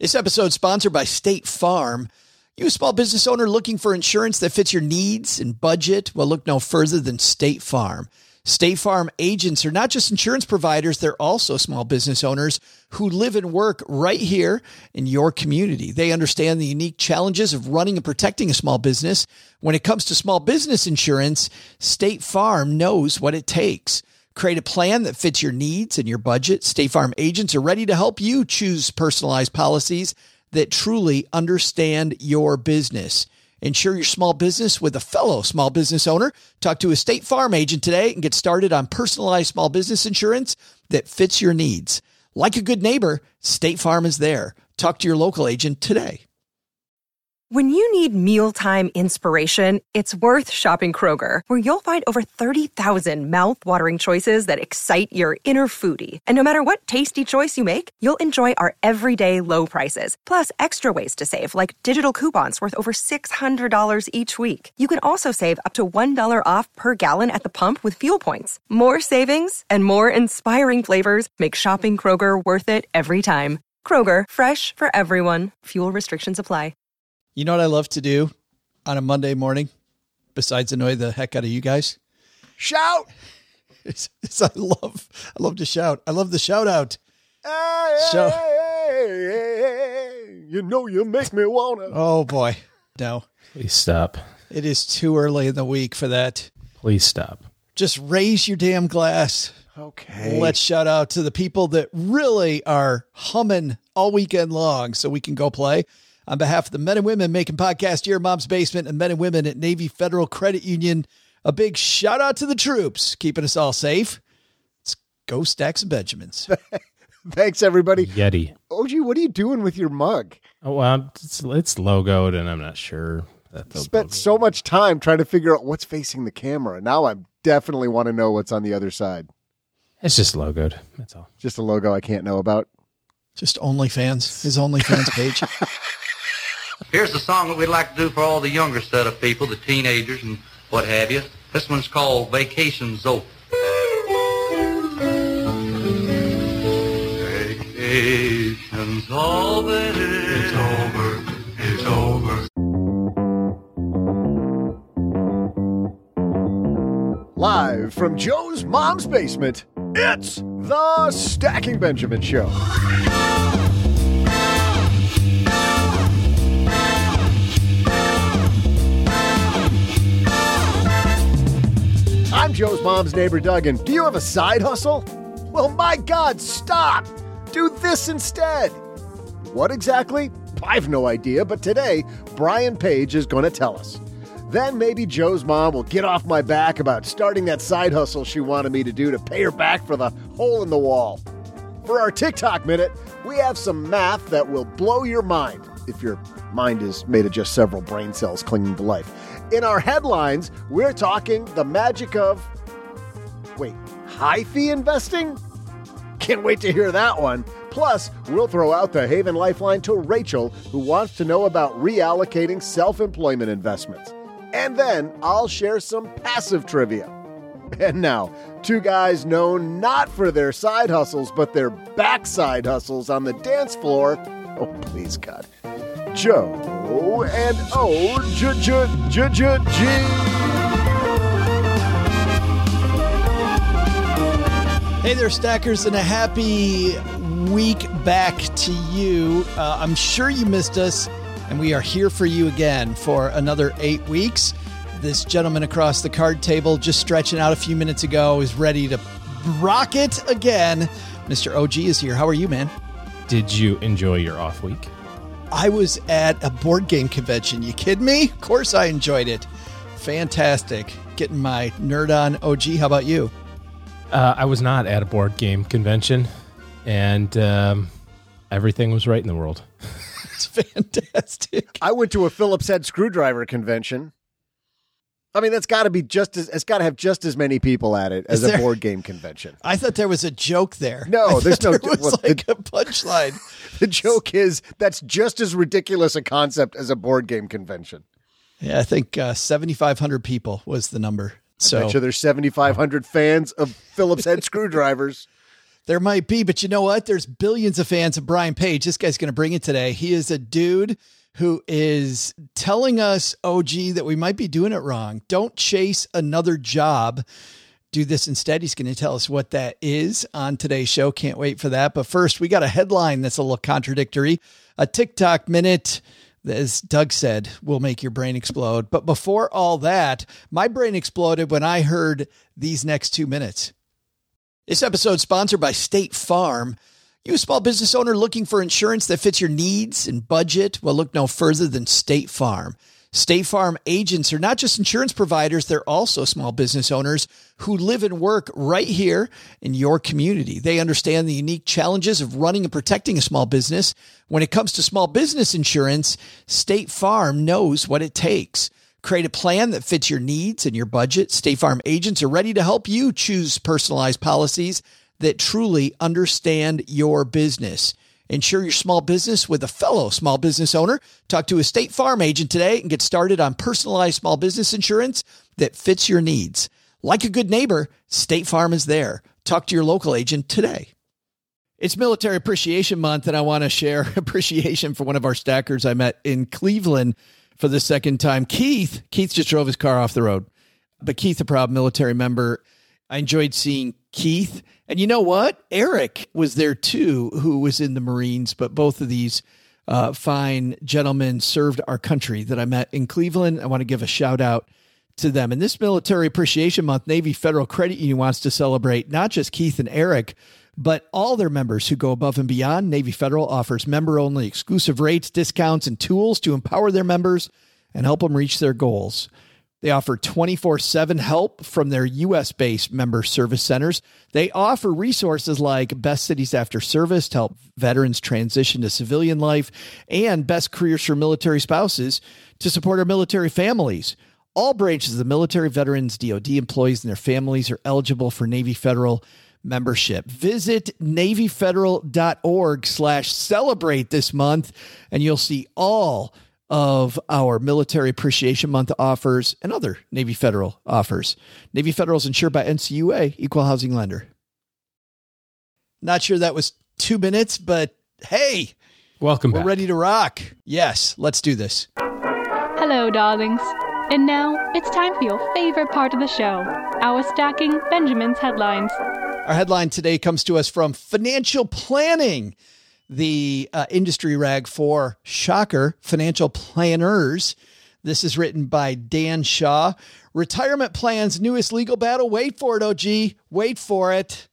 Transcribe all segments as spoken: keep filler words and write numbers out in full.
This episode is sponsored by State Farm. You a small business owner looking for insurance that fits your needs and budget? Well, look no further than State Farm. State Farm agents are not just insurance providers, they're also small business owners who live and work right here in your community. They understand the unique challenges of running and protecting a small business. When it comes to small business insurance, State Farm knows what it takes. Create a plan that fits your needs and your budget. State Farm agents are ready to help you choose personalized policies that truly understand your business. Insure your small business with a fellow small business owner. Talk to a State Farm agent today and get started on personalized small business insurance that fits your needs. Like a good neighbor, State Farm is there. Talk to your local agent today. When you need mealtime inspiration, it's worth shopping Kroger, where you'll find over thirty thousand mouth-watering choices that excite your inner foodie. And no matter what tasty choice you make, you'll enjoy our everyday low prices, plus extra ways to save, like digital coupons worth over six hundred dollars each week. You can also save up to one dollar off per gallon at the pump with fuel points. More savings and more inspiring flavors make shopping Kroger worth it every time. Kroger, fresh for everyone. Fuel restrictions apply. You know what I love to do on a Monday morning, besides annoy the heck out of you guys? Shout! It's, it's, I love I love to shout. I love the shout out. Hey, Shout. hey, hey, hey, you know you make me wanna. Oh, boy. No, Please stop. it is too early in the week for that. Please stop. Just raise your damn glass. Okay. Let's shout out to the people that really are humming all weekend long so we can go play. On behalf of the men and women making podcast here, Mom's Basement, and men and women at Navy Federal Credit Union, a big shout out to the troops, keeping us all safe. Let's go Stacks and Benjamins. Thanks, everybody. Yeti. O G, what are you doing with your mug? Oh, well, it's, it's logoed, and I'm not sure. That the Spent logo- so much time trying to figure out what's facing the camera. Now I definitely want to know what's on the other side. It's just logoed. That's all. Just a logo I can't know about. Just OnlyFans, his OnlyFans page. Here's the song that we'd like to do for all the younger set of people, the teenagers and what have you. This one's called Vacation's Over. Vacation's over. It's over. It's over. Live from Joe's Mom's Basement, it's the Stacking Benjamin Show. I'm Joe's mom's neighbor, Duggan. Do you have a side hustle? Well, my God, stop! Do this instead. What exactly? I've no idea, but today, Brian Page is going to tell us. Then maybe Joe's mom will get off my back about starting that side hustle she wanted me to do to pay her back for the hole in the wall. For our TikTok Minute, we have some math that will blow your mind, if your mind is made of just several brain cells clinging to life. In our headlines, we're talking the magic of, wait, high fee investing? Can't wait to hear that one. Plus, we'll throw out the Haven Lifeline to Rachel, who wants to know about reallocating self-employment investments. And then I'll share some passive trivia. And now, two guys known not for their side hustles, but their backside hustles on the dance floor. Oh, please, God. Joe and O J J J J G. Hey there, Stackers, and a happy week back to you. Uh, I'm sure you missed us, and we are here for you again for another eight weeks. This gentleman across the card table, just stretching out a few minutes ago, is ready to rock it again. Mister O G is here. How are you, man? Did you enjoy your off week? I was at a board game convention. You kidding me? Of course I enjoyed it. Fantastic. Getting my nerd on. O G, how about you? Uh, I was not at a board game convention, and um, everything was right in the world. It's fantastic. I went to a Phillips head screwdriver convention. I mean, that's got to be just as, it's got to have just as many people at it as Is there- a board game convention. I thought there was a joke there. No, I thought there's no- there was well, like a punchline. The joke is that's just as ridiculous a concept as a board game convention. Yeah, I think uh, seventy-five hundred people was the number. I So bet you there's seventy-five hundred fans of Phillips head screwdrivers. There might be, but you know what? There's billions of fans of Brian Page. This guy's going to bring it today. He is a dude who is telling us, O G, that we might be doing it wrong. Don't chase another job. Do this instead. He's going to tell us what that is on today's show. Can't wait for that. But first, we got a headline that's a little contradictory. A TikTok minute, as Doug said, will make your brain explode. But before all that, my brain exploded when I heard these next two minutes. This episode is sponsored by State Farm. You, a small business owner looking for insurance that fits your needs and budget? Well, look no further than State Farm. State Farm agents are not just insurance providers, they're also small business owners who live and work right here in your community. They understand the unique challenges of running and protecting a small business. When it comes to small business insurance, State Farm knows what it takes. Create a plan that fits your needs and your budget. State Farm agents are ready to help you choose personalized policies that truly understand your business. Insure your small business with a fellow small business owner. Talk to a State Farm agent today and get started on personalized small business insurance that fits your needs. Like a good neighbor, State Farm is there. Talk to your local agent today. It's Military Appreciation Month, and I want to share appreciation for one of our stackers I met in Cleveland for the second time. Keith, Keith just drove his car off the road, but Keith, a proud military member. I enjoyed seeing Keith. And you know what? Eric was there too, who was in the Marines, but both of these uh, fine gentlemen served our country that I met in Cleveland. I want to give a shout out to them. And this Military Appreciation Month, Navy Federal Credit Union wants to celebrate not just Keith and Eric, but all their members who go above and beyond. Navy Federal offers member-only exclusive rates, discounts, and tools to empower their members and help them reach their goals. They offer twenty-four seven help from their U S-based member service centers. They offer resources like Best Cities After Service to help veterans transition to civilian life and Best Careers for Military Spouses to support our military families. All branches of the military, veterans, D O D employees, and their families are eligible for Navy Federal membership. Visit NavyFederal.org slash celebrate this month, and you'll see all of our Military Appreciation Month offers and other Navy Federal offers. Navy Federal is insured by N C U A, Equal Housing Lender. Not sure that was two minutes, but hey, welcome we're back. ready to rock. Yes, let's do this. Hello, darlings. And now it's time for your favorite part of the show, our Stacking Benjamin's headlines. Our headline today comes to us from Financial Planning, the uh, industry rag for, shocker, financial planners. This is written by Dan Shaw. Retirement plan's newest legal battle. Wait for it, O G. Wait for it.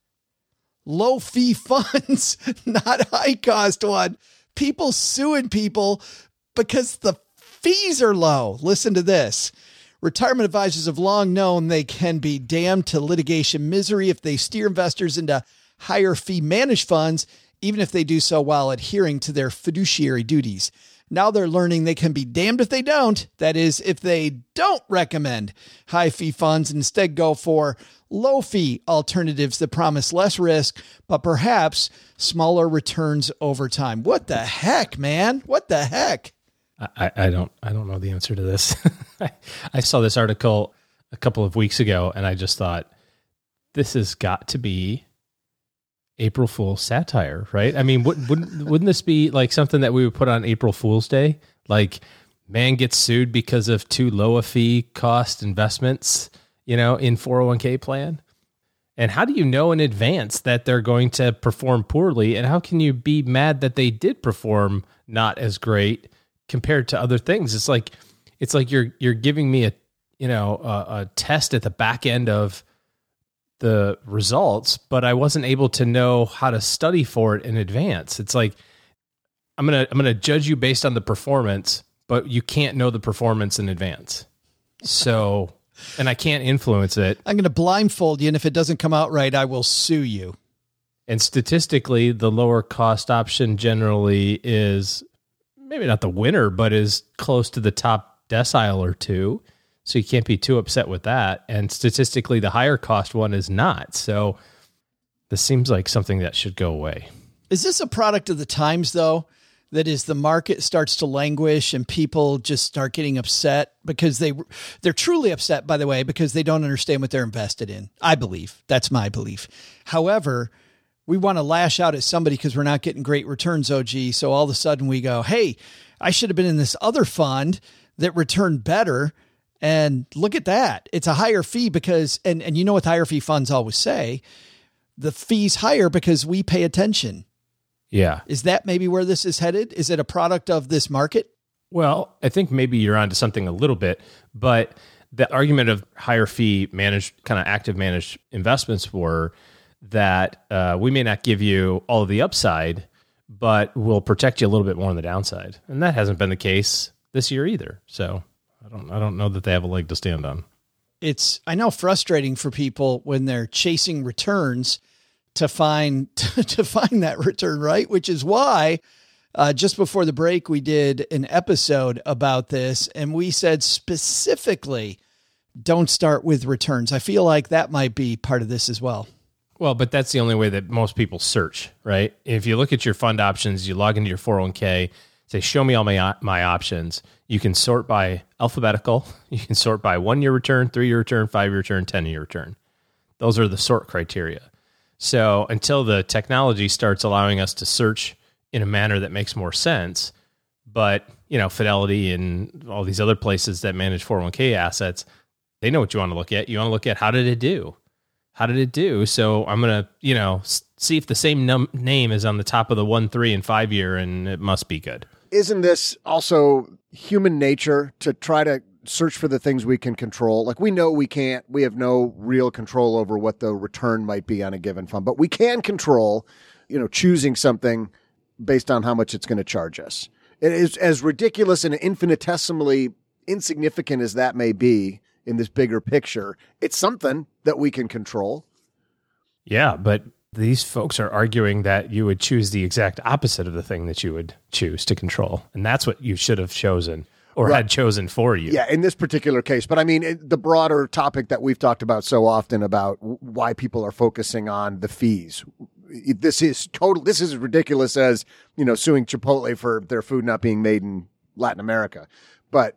Low fee funds, not high cost one. People suing people because the fees are low. Listen to this. Retirement advisors have long known they can be damned to litigation misery if they steer investors into higher fee managed funds, even if they do so while adhering to their fiduciary duties. Now they're learning they can be damned if they don't. That is, if they don't recommend high fee funds and instead go for low fee alternatives that promise less risk, but perhaps smaller returns over time. What the heck, man? What the heck? I, I don't I don't know the answer to this. I, I saw this article a couple of weeks ago, and I just thought, this has got to be April Fool's satire, right? I mean, wouldn't, wouldn't, wouldn't this be like something that we would put on April Fool's Day? Like, man gets sued because of too low a fee cost investments, you know, in four oh one k plan. And how do you know in advance that they're going to perform poorly? And how can you be mad that they did perform not as great compared to other things? It's like, it's like you're, you're giving me a, you know, a, a test at the back end of the results, but I wasn't able to know how to study for it in advance. It's like, I'm going to, I'm going to judge you based on the performance, but you can't know the performance in advance. So, and I can't influence it. I'm going to blindfold you, and if it doesn't come out right, I will sue you. And statistically, the lower cost option generally is maybe not the winner, but is close to the top decile or two. So you can't be too upset with that. And statistically, the higher cost one is not. So this seems like something that should go away. Is this a product of the times, though? That is, the market starts to languish and people just start getting upset because they, they're truly upset, by the way, because they don't understand what they're invested in. I believe. That's my belief. However, we want to lash out at somebody because we're not getting great returns, O G. So all of a sudden we go, hey, I should have been in this other fund that returned better. And look at that. It's a higher fee because, and, and you know what higher fee funds always say, the fee's higher because we pay attention. Yeah. Is that maybe where this is headed? Is it a product of this market? Well, I think maybe you're onto something a little bit, but the argument of higher fee managed, kind of active managed investments were that uh, we may not give you all of the upside, but we'll protect you a little bit more on the downside. And that hasn't been the case this year either. So I don't, I don't know that they have a leg to stand on. It's, I know, frustrating for people when they're chasing returns to find, to find that return, right? Which is why uh, just before the break, we did an episode about this and we said specifically, don't start with returns. I feel like that might be part of this as well. Well, but that's the only way that most people search, right? If you look at your fund options, you log into your four oh one k, say, show me all my my options. You can sort by alphabetical. You can sort by one-year return, three-year return, five-year return, ten-year return. Those are the sort criteria. So until the technology starts allowing us to search in a manner that makes more sense, but, you know, Fidelity and all these other places that manage four oh one k assets, they know what you want to look at. You want to look at how did it do? How did it do? So I'm going to, you know, see if the same num- name is on the top of the one, three, and five year, and it must be good. Isn't this also human nature to try to search for the things we can control? Like, we know we can't, we have no real control over what the return might be on a given fund, but we can control, you know, choosing something based on how much it's going to charge us. It is as ridiculous and infinitesimally insignificant as that may be in this bigger picture. It's something that we can control. Yeah, but these folks are arguing that you would choose the exact opposite of the thing that you would choose to control. And that's what you should have chosen or right. had chosen for you. Yeah, in this particular case. But I mean, it, the broader topic that we've talked about so often about why people are focusing on the fees. This is total. This is as ridiculous as, you know, suing Chipotle for their food not being made in Latin America. But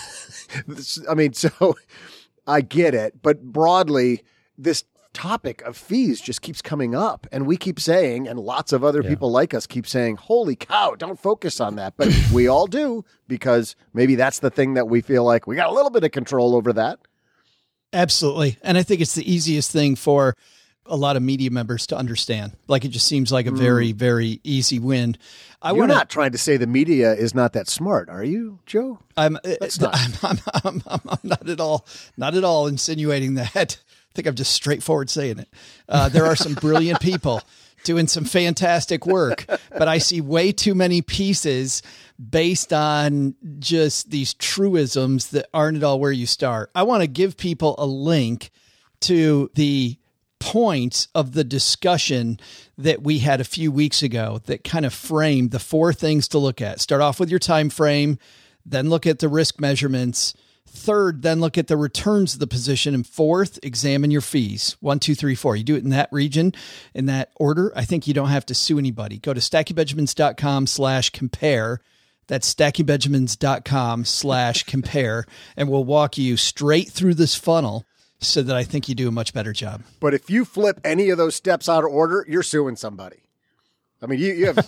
I mean, so I get it. But broadly, this topic of fees just keeps coming up, and we keep saying, and lots of other yeah. people like us keep saying, holy cow, don't focus on that. But we all do, because maybe that's the thing that we feel like we got a little bit of control over that. Absolutely. And I think it's the easiest thing for a lot of media members to understand. Like, it just seems like a very, very easy win. I You're wanna, not trying to say the media is not that smart, are you, Joe? I'm, not. I'm, I'm, I'm, I'm, I'm not at all, not at all insinuating that. I think I'm just straightforward saying it. Uh, there are some brilliant people doing some fantastic work, but I see way too many pieces based on just these truisms that aren't at all where you start. I want to give people a link to the points of the discussion that we had a few weeks ago that kind of framed the four things to look at. Start off with your time frame, then look at the risk measurements. Third, then look at the returns of the position. And fourth, examine your fees. One, two, three, four. You do it in that region, in that order. I think you don't have to sue anybody. Go to stackingbenjamins.com slash compare. That's stackingbenjamins.com slash compare. And we'll walk you straight through this funnel so that I think you do a much better job. But if you flip any of those steps out of order, you're suing somebody. I mean, you, you have...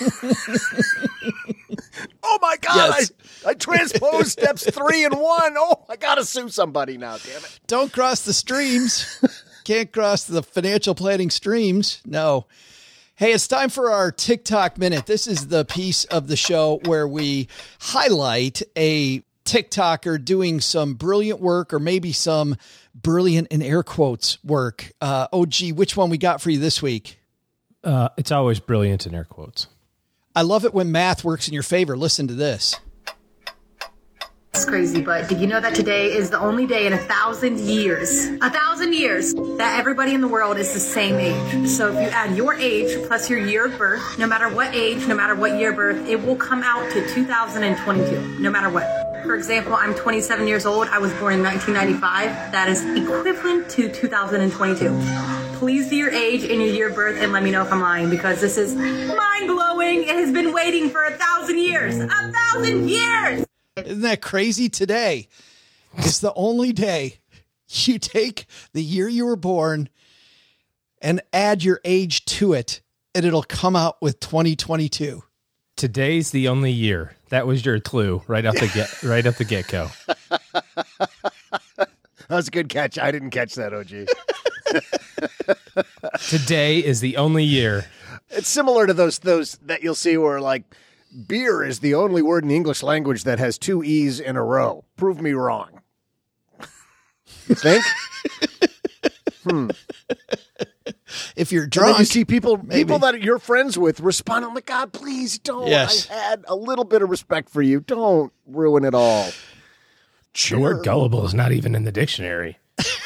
Oh, my God. Yes. I, I transposed steps three and one. Oh, I got to sue somebody now, damn it. Don't cross the streams. Can't cross the financial planning streams. No. Hey, it's time for our TikTok Minute. This is the piece of the show where we highlight a TikToker doing some brilliant work, or maybe some brilliant in air quotes work. Uh, O G, which one we got for you this week? Uh, it's always brilliant in air quotes. I love it when math works in your favor. Listen to this. It's crazy, but did you know that today is the only day in a thousand years, a thousand years, that everybody in the world is the same age? So if you add your age plus your year of birth, no matter what age, no matter what year of birth, it will come out to two thousand twenty-two, no matter what. For example, I'm twenty-seven years old. I was born in nineteen ninety-five. That is equivalent to two thousand twenty-two. Please do your age and your year of birth and let me know if I'm lying, because this is mind-blowing. It has been waiting for a thousand years. A thousand years! Isn't that crazy? Today is the only day you take the year you were born and add your age to it, and it'll come out with twenty twenty-two. Today's the only year. That was your clue right off the get right off the get go. That was a good catch. I didn't catch that, O G. Today is the only year. It's similar to those those that you'll see where like beer is the only word in the English language that has two E's in a row. Prove me wrong. You think? hmm. If you're And drunk, then you see people maybe. people that you're friends with respond, "Oh my God, please don't. Yes. I had a little bit of respect for you. Don't ruin it all." The word gullible is not even in the dictionary.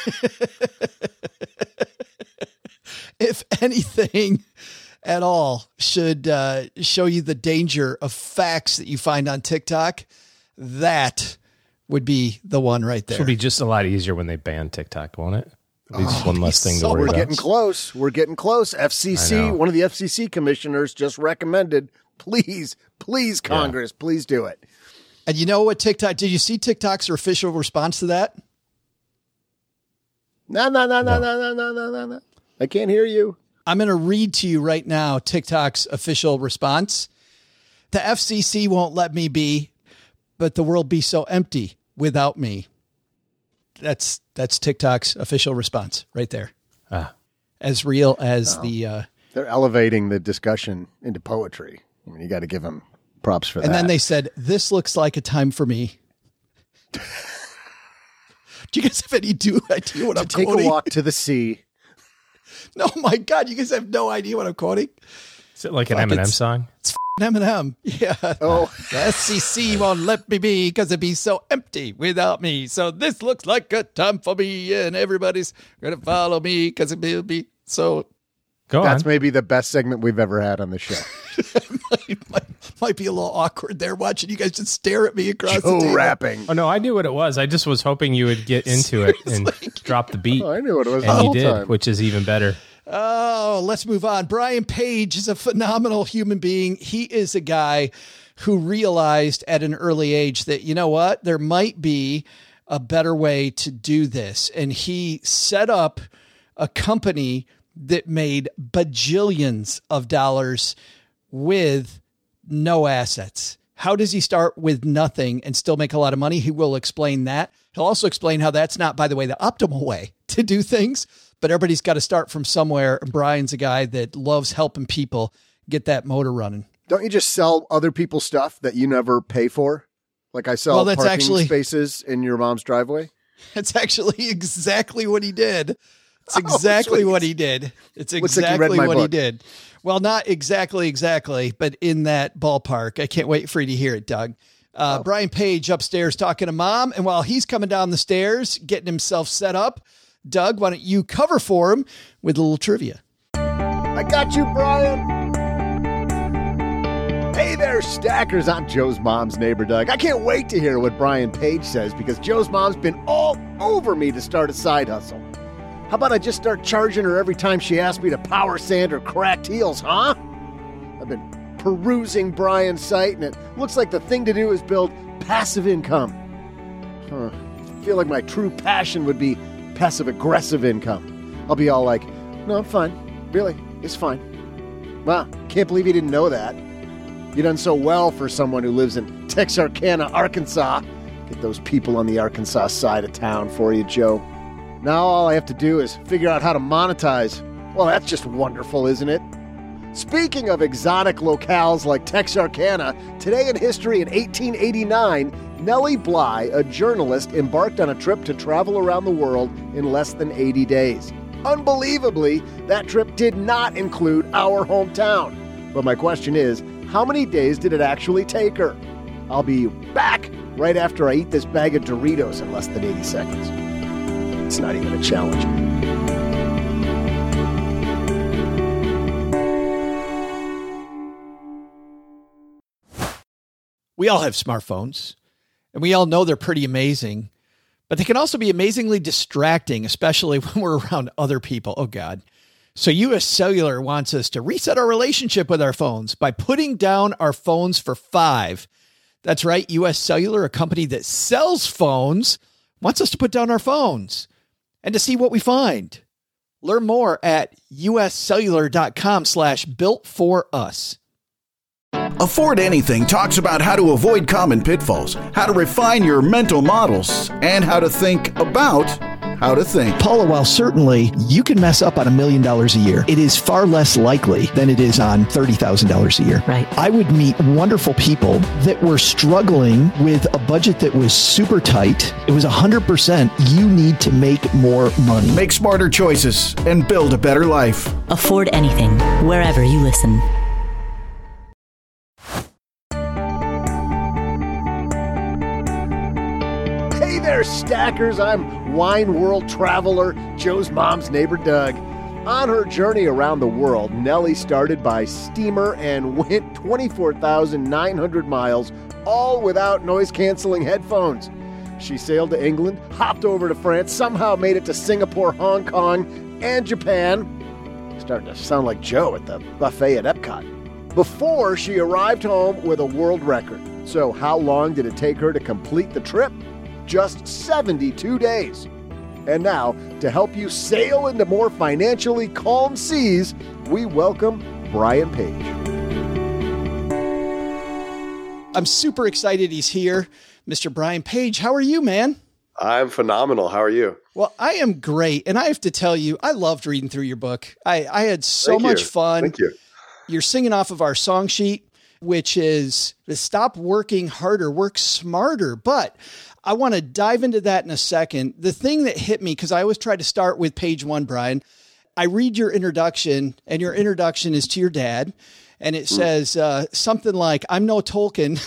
if anything at all should uh, show you the danger of facts that you find on TikTok, that would be the one right there. This will be just a lot easier when they ban TikTok, won't it? At least Oh, one less thing so to worry We're about. getting close. We're getting close. F C C, I know. one of the F C C commissioners just recommended, please, please, Congress, please do it. And you know what TikTok, did you see TikTok's official response to that? No, no, no, no, no, no, no, no, no, no. I can't hear you. I'm going to read to you right now TikTok's official response. The F C C won't let me be, but the world be so empty without me. That's that's TikTok's official response right there. Ah. As real as the... Uh, They're elevating the discussion into poetry. I mean, you got to give them props for and that. then they said, this looks like a time for me. Do you guys have any do idea what to I'm take quoting? a walk to the sea. No, my God, you guys have no idea what I'm quoting. Is it like an Fuck, Eminem it's- song? It's f***ing Eminem. Yeah. Oh, The F C C won't let me be because it'd be so empty without me. So this looks like a time for me, and everybody's going to follow me because it'll be so... Go that's on. maybe the best segment we've ever had on the show. might, might, might be a little awkward there watching you guys just stare at me across the Joe table. rapping. Oh, no, I knew what it was. I just was hoping you would get into it and drop the beat. Oh, I knew what it was the And you whole did, time. which is even better. Oh, let's move on. Brian Page is a phenomenal human being. He is a guy who realized at an early age that, you know what, there might be a better way to do this. And he set up a company that made bajillions of dollars with no assets. How does he start with nothing and still make a lot of money? He will explain that. He'll also explain how that's not, by the way, the optimal way to do things, but everybody's got to start from somewhere. Brian's a guy that loves helping people get that motor running. Don't you just sell other people's stuff that you never pay for? Like I sell Well, that's parking actually- spaces in your mom's driveway? That's actually exactly what he did. It's Oh, exactly sweet. what he did. It's Looks like you read exactly my what he book. did. Well, not exactly, exactly, but in that ballpark. I can't wait for you to hear it, Doug. Uh, Oh. Brian Page upstairs talking to mom. And while he's coming down the stairs, getting himself set up, Doug, why don't you cover for him with a little trivia? I got you, Brian. Hey there, stackers. I'm Joe's mom's neighbor, Doug. I can't wait to hear what Brian Page says because Joe's mom's been all over me to start a side hustle. How about I just start charging her every time she asks me to power sand her cracked heels, huh? I've been perusing Brian's site, and it looks like the thing to do is build passive income. Huh. I feel like my true passion would be passive-aggressive income. I'll be all like, no, I'm fine. Really, it's fine. Wow, can't believe you didn't know that. You've done so well for someone who lives in Texarkana, Arkansas. Get those people on the Arkansas side of town for you, Joe. Now all I have to do is figure out how to monetize. Well, that's just wonderful, isn't it? Speaking of exotic locales like Texarkana, today in history in eighteen eighty-nine, Nellie Bly, a journalist, embarked on a trip to travel around the world in less than eighty days. Unbelievably, that trip did not include our hometown. But my question is, how many days did it actually take her? I'll be back right after I eat this bag of Doritos in less than eighty seconds. It's not even a challenge. We all have smartphones, and we all know they're pretty amazing, but they can also be amazingly distracting, especially when we're around other people. Oh, God. So U S Cellular wants us to reset our relationship with our phones by putting down our phones for five. That's right. U S Cellular, a company that sells phones, wants us to put down our phones and to see what we find. Learn more at uscellular.com slash built for us. Afford Anything talks about how to avoid common pitfalls, how to refine your mental models, and how to think about how to think. Paula, while certainly you can mess up on a million dollars a year, it is far less likely than it is on thirty thousand dollars a year. Right. I would meet wonderful people that were struggling with a budget that was super tight. It was one hundred percent you need to make more money. Make smarter choices and build a better life. Afford Anything, wherever you listen. Hey there, stackers. I'm wine world traveler, Joe's mom's neighbor, Doug. On her journey around the world, Nellie started by steamer and went twenty-four thousand nine hundred miles, all without noise-canceling headphones. She sailed to England, hopped over to France, somehow made it to Singapore, Hong Kong, and Japan. Starting to sound like Joe at the buffet at Epcot. Before she arrived home with a world record. So how long did it take her to complete the trip? Just seventy-two days. And now, to help you sail into more financially calm seas, we welcome Brian Page. I'm super excited he's here. Mister Brian Page, how are you, man? I'm phenomenal. How are you? Well, I am great. And I have to tell you, I loved reading through your book. I, I had so Thank much you. fun. Thank you. You're singing off of our song sheet, which is stop working harder, work smarter. But I want to dive into that in a second. The thing that hit me, because I always try to start with page one, Brian, I read your introduction, and your introduction is to your dad. And it says uh, something like, I'm no Tolkien,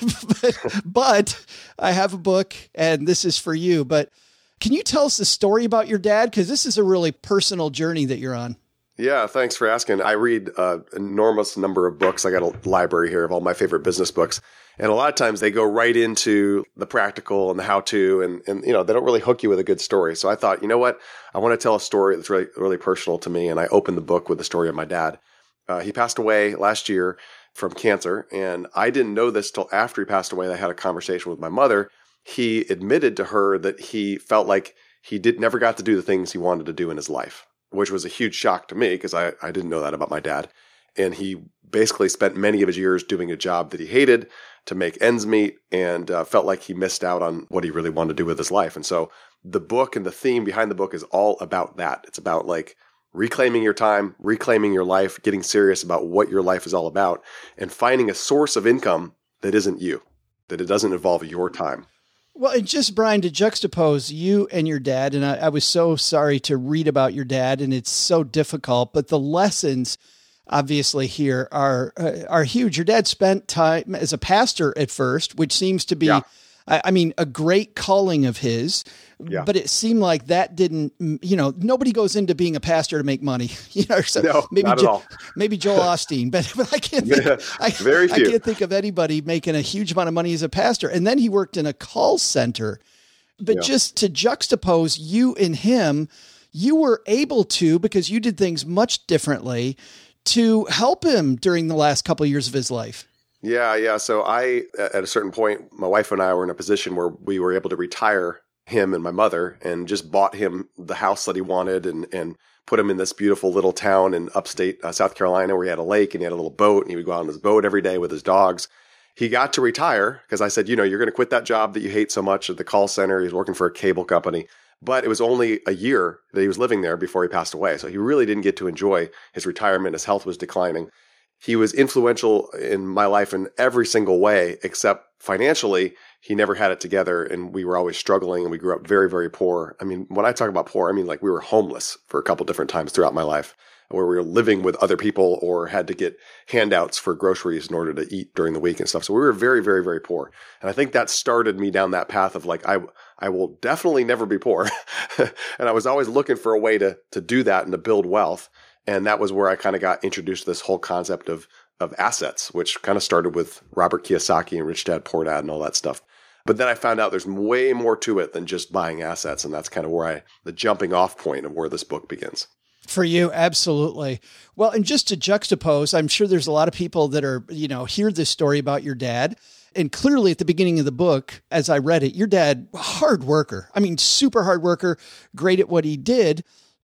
but, but I have a book and this is for you. But can you tell us the story about your dad? Because this is a really personal journey that you're on. Yeah, thanks for asking. I read uh, an enormous number of books. I got a library here of all my favorite business books. And a lot of times they go right into the practical and the how-to, and, and you know, they don't really hook you with a good story. So I thought, you know what? I want to tell a story that's really, really personal to me. And I opened the book with the story of my dad. Uh, he passed away last year from cancer, and I didn't know this till after he passed away. I had a conversation with my mother. He admitted to her that he felt like he did never got to do the things he wanted to do in his life, which was a huge shock to me because I, I didn't know that about my dad. And he basically spent many of his years doing a job that he hated to make ends meet, and uh, felt like he missed out on what he really wanted to do with his life. And so the book and the theme behind the book is all about that. It's about like reclaiming your time, reclaiming your life, getting serious about what your life is all about, and finding a source of income that isn't you, that it doesn't involve your time. Well, and just, Brian, to juxtapose you and your dad, and I, I was so sorry to read about your dad, and it's so difficult, but the lessons obviously here are uh, are huge. Your dad spent time as a pastor at first, which seems to be, yeah. I, I mean, a great calling of his. Yeah. But it seemed like that didn't, you know, nobody goes into being a pastor to make money. You know, so no, maybe not jo- at all. maybe Joel Osteen, but, but I can't think, I, Very few. I can't think of anybody making a huge amount of money as a pastor. And then he worked in a call center. But yeah. just to juxtapose you and him, you were able to, because you did things much differently, to help him during the last couple of years of his life. Yeah, yeah. So I, at a certain point, my wife and I were in a position where we were able to retire him and my mother, and just bought him the house that he wanted, and, and put him in this beautiful little town in upstate uh, South Carolina where he had a lake and he had a little boat, and he would go out on his boat every day with his dogs. He got to retire because I said, you know, you're going to quit that job that you hate so much at the call center. He was working for a cable company. But it was only a year that he was living there before he passed away. So he really didn't get to enjoy his retirement. His health was declining. He was influential in my life in every single way, except financially. He never had it together, and we were always struggling, and we grew up very, very poor. I mean, when I talk about poor, I mean like we were homeless for a couple different times throughout my life, where we were living with other people or had to get handouts for groceries in order to eat during the week and stuff. So we were very, very, very poor. And I think that started me down that path of like, I, I will definitely never be poor. And I was always looking for a way to, to do that and to build wealth. And that was where I kind of got introduced to this whole concept of, of assets, which kind of started with Robert Kiyosaki and Rich Dad, Poor Dad and all that stuff. But then I found out there's way more to it than just buying assets. And that's kind of where I, the jumping off point of where this book begins. For you, absolutely. Well, and just to juxtapose, I'm sure there's a lot of people that are, you know, hear this story about your dad. And clearly at the beginning of the book, as I read it, your dad, hard worker. I mean, super hard worker, great at what he did.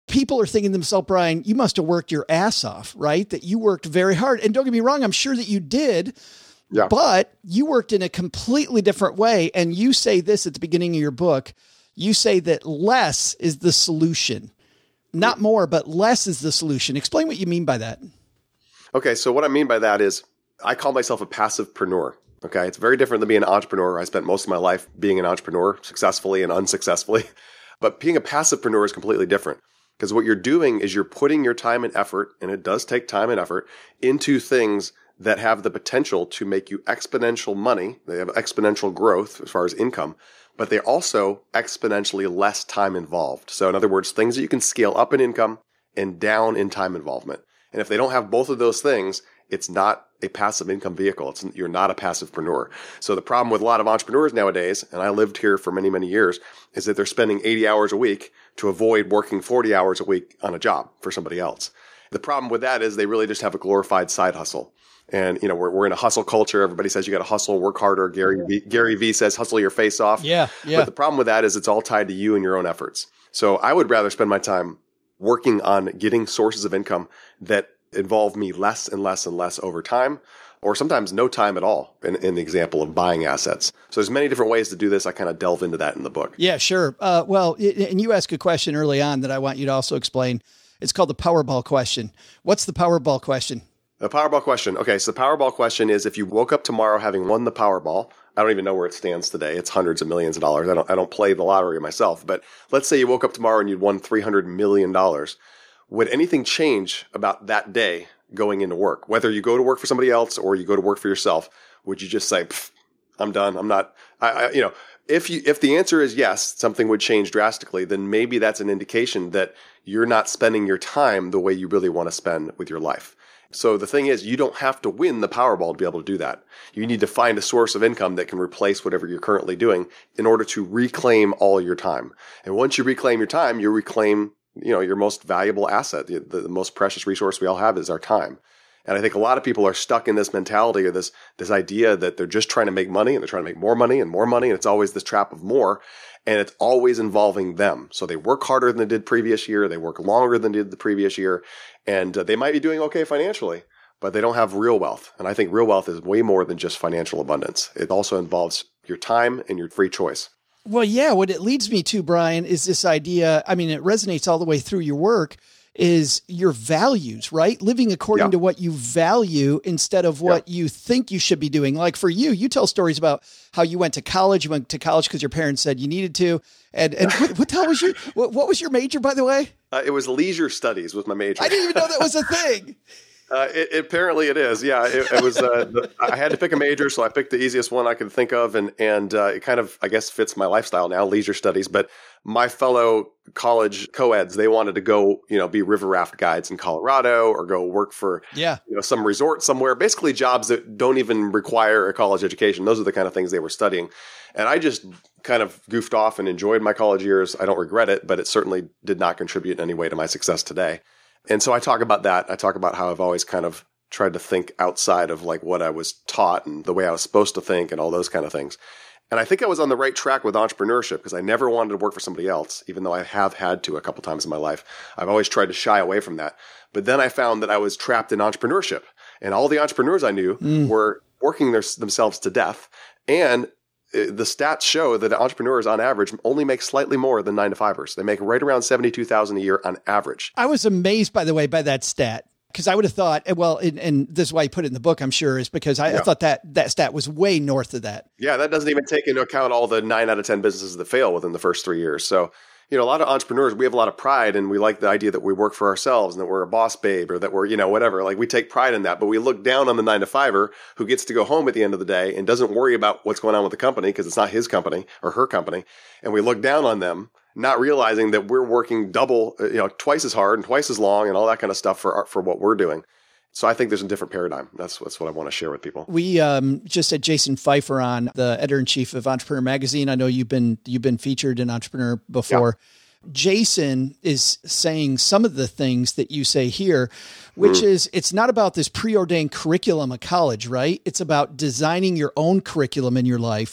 people are thinking to themselves, Brian, you must have worked your ass off, right? That you worked very hard. And don't get me wrong, I'm sure that you did, yeah. But you worked in a completely different way. And you say this at the beginning of your book, you say that less is the solution, not more, but less is the solution. Explain what you mean by that. Okay. So what I mean by that is I call myself a passivepreneur. Okay. It's very different than being an entrepreneur. I spent most of my life being an entrepreneur successfully and unsuccessfully, but being a passivepreneur is completely different. Because what you're doing is you're putting your time and effort, and it does take time and effort, into things that have the potential to make you exponential money. They have exponential growth as far as income, but they're also exponentially less time involved. So in other words, things that you can scale up in income and down in time involvement. And if they don't have both of those things, it's not a passive income vehicle. It's, you're not a passivepreneur. So the problem with a lot of entrepreneurs nowadays, and I lived here for many, many years, is that they're spending eighty hours a week to avoid working forty hours a week on a job for somebody else. The problem with that is they really just have a glorified side hustle. And, you know, we're, we're in a hustle culture. Everybody says you got to hustle, work harder. Gary v, Gary V says hustle your face off. Yeah, yeah. But the problem with that is it's all tied to you and your own efforts. So I would rather spend my time working on getting sources of income that involve me less and less and less over time, or sometimes no time at all in, in the example of buying assets. So there's many different ways to do this. I kind of delve into that in the book. Yeah, sure. Uh, well, it, and you asked a question early on that I want you to also explain. It's called the Powerball question. What's the Powerball question? The Powerball question. Okay, so the Powerball question is if you woke up tomorrow having won the Powerball, I don't even know where it stands today. It's hundreds of millions of dollars. I don't I don't play the lottery myself, but let's say you woke up tomorrow and you'd won three hundred million dollars. Would anything change about that day going into work? Whether you go to work for somebody else or you go to work for yourself, would you just say, I'm done. I'm not, I, I, you know, if you, if the answer is yes, something would change drastically, then maybe that's an indication that you're not spending your time the way you really want to spend with your life. So the thing is, you don't have to win the Powerball to be able to do that. You need to find a source of income that can replace whatever you're currently doing in order to reclaim all your time. And once you reclaim your time, you reclaim, you know, your most valuable asset. The, the most precious resource we all have is our time. And I think a lot of people are stuck in this mentality or this, this idea that they're just trying to make money and they're trying to make more money and more money. And it's always this trap of more. And it's always involving them. So they work harder than they did previous year. They work longer than they did the previous year. And uh, they might be doing okay financially, but they don't have real wealth. And I think real wealth is way more than just financial abundance. It also involves your time and your free choice. Well, yeah, what it leads me to, Brian, is this idea. I mean, it resonates all the way through your work, is your values, right? Living according yeah. to what you value instead of what yeah. you think you should be doing. Like for you, you tell stories about how you went to college. You went to college because your parents said you needed to. And and what, what the hell was your, what, what was your major, by the way? Uh, it was leisure studies was my major. I didn't even know that was a thing. Uh, it, it, apparently it is. Yeah, it, it was. Uh, the, I had to pick a major, so I picked the easiest one I could think of, and and uh, it kind of, I guess, fits my lifestyle now, leisure studies. But my fellow college co-eds, they wanted to go, you know, be river raft guides in Colorado or go work for, yeah. you know, some resort somewhere. Basically, jobs that don't even require a college education. Those are the kind of things they were studying, and I just kind of goofed off and enjoyed my college years. I don't regret it, but it certainly did not contribute in any way to my success today. And so I talk about that. I talk about how I've always kind of tried to think outside of like what I was taught and the way I was supposed to think and all those kind of things. And I think I was on the right track with entrepreneurship because I never wanted to work for somebody else, even though I have had to a couple times in my life. I've always tried to shy away from that. But then I found that I was trapped in entrepreneurship, and all the entrepreneurs I knew mm. were working their, themselves to death. And the stats show that entrepreneurs on average only make slightly more than nine to fivers. They make right around seventy-two thousand a year on average. I was amazed, by the way, by that stat. Because I would have thought, well, and, and this is why you put it in the book, I'm sure, is because I, yeah. I thought that that stat was way north of that. Yeah, that doesn't even take into account all the nine out of ten businesses that fail within the first three years. So, you know, a lot of entrepreneurs, we have a lot of pride, and we like the idea that we work for ourselves and that we're a boss babe or that we're, you know, whatever. Like we take pride in that, but we look down on the nine to fiver who gets to go home at the end of the day and doesn't worry about what's going on with the company because it's not his company or her company. And we look down on them, not realizing that we're working double, you know, twice as hard and twice as long and all that kind of stuff for for what we're doing. So I think there's a different paradigm. That's, that's what I want to share with people. We um, just had Jason Pfeiffer on, the editor-in-chief of Entrepreneur Magazine. I know you've been you've been featured in Entrepreneur before. Yeah. Jason is saying some of the things that you say here, which mm. is it's not about this preordained curriculum of college, right? It's about designing your own curriculum in your life.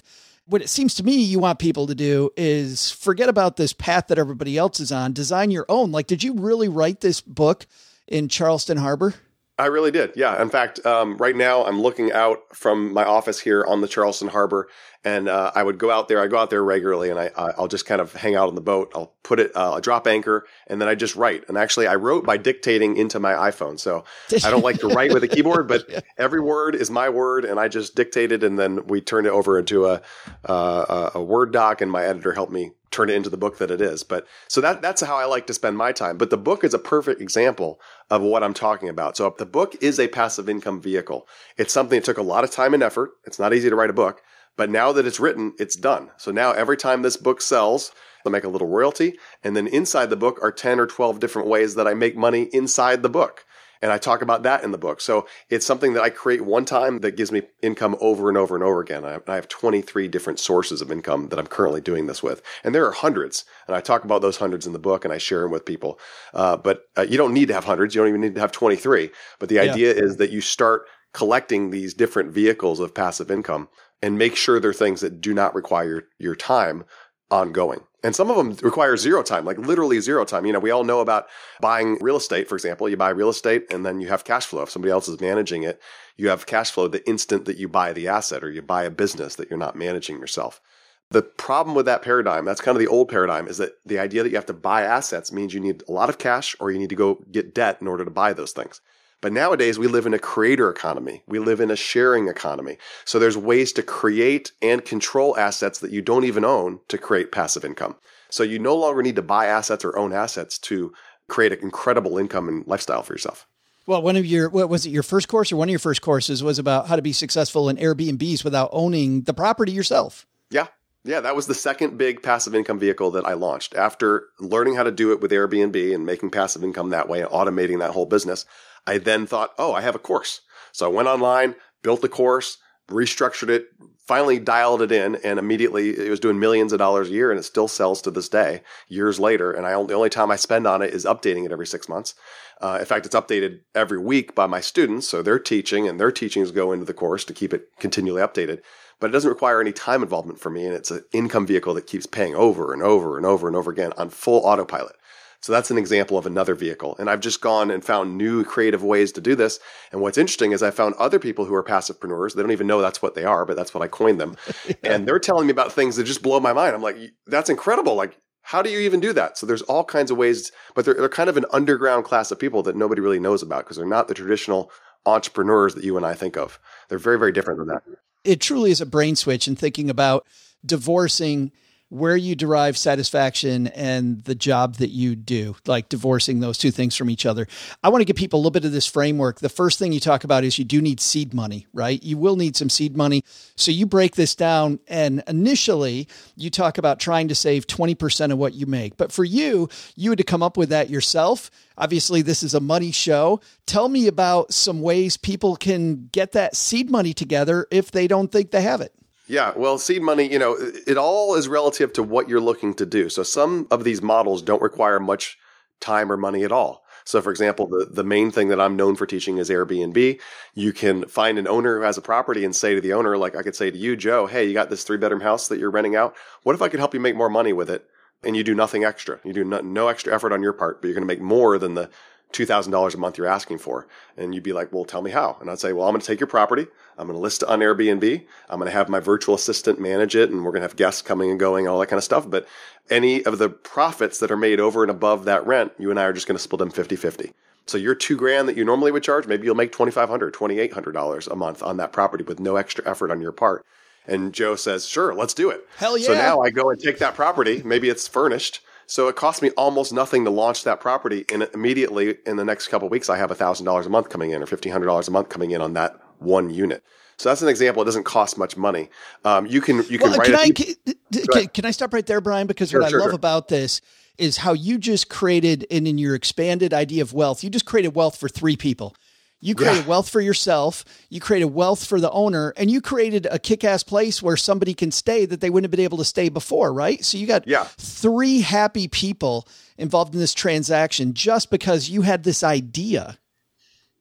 what it seems to me you want people to do is forget about this path that everybody else is on, design your own. Like, did you really write this book in Charleston Harbor? I really did. Yeah. In fact, um, right now I'm looking out from my office here on the Charleston Harbor, and uh, I would go out there. I go out there regularly, and I, I'll just kind of hang out on the boat. I'll put it, uh, I'll drop anchor, and then I just write. And actually, I wrote by dictating into my iPhone. So I don't like to write with a keyboard, but every word is my word, and I just dictated, and then we turned it over into a uh, a Word doc, and my editor helped me turn it into the book that it is. But so that that's how I like to spend my time. But the book is a perfect example of what I'm talking about. So the book is a passive income vehicle. It's something that took a lot of time and effort. It's not easy to write a book, but now that it's written, it's done. So now every time this book sells, I make a little royalty. And then inside the book are ten or twelve different ways that I make money inside the book. And I talk about that in the book. So it's something that I create one time that gives me income over and over and over again. I have twenty-three different sources of income that I'm currently doing this with. And there are hundreds. And I talk about those hundreds in the book, and I share them with people. Uh, but uh, you don't need to have hundreds. You don't even need to have twenty-three. But the idea yeah. is that you start collecting these different vehicles of passive income and make sure they're things that do not require your, your time ongoing. And some of them require zero time, like literally zero time. You know, we all know about buying real estate, for example. You buy real estate and then you have cash flow. If somebody else is managing it, you have cash flow the instant that you buy the asset, or you buy a business that you're not managing yourself. The problem with that paradigm, that's kind of the old paradigm, is that the idea that you have to buy assets means you need a lot of cash, or you need to go get debt in order to buy those things. But nowadays, we live in a creator economy. We live in a sharing economy. So there's ways to create and control assets that you don't even own to create passive income. So you no longer need to buy assets or own assets to create an incredible income and lifestyle for yourself. Well, one of your, what was it, your first course or one of your first courses was about how to be successful in Airbnbs without owning the property yourself. Yeah. Yeah, that was the second big passive income vehicle that I launched. After learning how to do it with Airbnb and making passive income that way and automating that whole business, I then thought, oh, I have a course. So I went online, built the course, restructured it, finally dialed it in, and immediately it was doing millions of dollars a year, and it still sells to this day, years later. And I only, the only time I spend on it is updating it every six months. Uh, in fact, it's updated every week by my students. So they're teaching, and their teachings go into the course to keep it continually updated. But it doesn't require any time involvement for me, and it's an income vehicle that keeps paying over and over and over and over again on full autopilot. So that's an example of another vehicle. And I've just gone and found new creative ways to do this. And what's interesting is I found other people who are passivepreneurs. They don't even know that's what they are, but that's what I coined them. yeah. And they're telling me about things that just blow my mind. I'm like, that's incredible. Like, how do you even do that? So there's all kinds of ways, but they're, they're kind of an underground class of people that nobody really knows about because they're not the traditional entrepreneurs that you and I think of. They're very, very different than that. It truly is a brain switch in thinking about divorcing where you derive satisfaction and the job that you do, like divorcing those two things from each other. I want to give people a little bit of this framework. The first thing you talk about is you do need seed money, right? You will need some seed money. So you break this down, and initially you talk about trying to save twenty percent of what you make. But for you, you had to come up with that yourself. Obviously, this is a money show. Tell me about some ways people can get that seed money together if they don't think they have it. Yeah, well, seed money, you know, it all is relative to what you're looking to do. So some of these models don't require much time or money at all. So for example, the, the main thing that I'm known for teaching is Airbnb. You can find an owner who has a property and say to the owner, like I could say to you, Joe, hey, you got this three bedroom house that you're renting out. What if I could help you make more money with it? And you do nothing extra. You do no, no extra effort on your part, but you're going to make more than the two thousand dollars a month you're asking for. And you'd be like, well, tell me how. And I'd say, well, I'm going to take your property. I'm going to list it on Airbnb. I'm going to have my virtual assistant manage it. And we're going to have guests coming and going, all that kind of stuff. But any of the profits that are made over and above that rent, you and I are just going to split them fifty-fifty. So your two grand that you normally would charge, maybe you'll make twenty-five hundred dollars, twenty-eight hundred dollars a month on that property with no extra effort on your part. And Joe says, sure, let's do it. Hell yeah. So now I go and take that property. Maybe it's furnished. So it cost me almost nothing to launch that property. And immediately in the next couple of weeks, I have one thousand dollars a month coming in or fifteen hundred dollars a month coming in on that one unit. So that's an example. It doesn't cost much money. Um, you can, you can well, write can a I, few- can, can, can I stop right there, Brian? Because sure, what sure, I love sure. about this is how you just created, and in your expanded idea of wealth, you just created wealth for three people. You created Yeah. wealth for yourself, you created wealth for the owner, and you created a kick-ass place where somebody can stay that they wouldn't have been able to stay before, right? So you got Yeah. three happy people involved in this transaction just because you had this idea.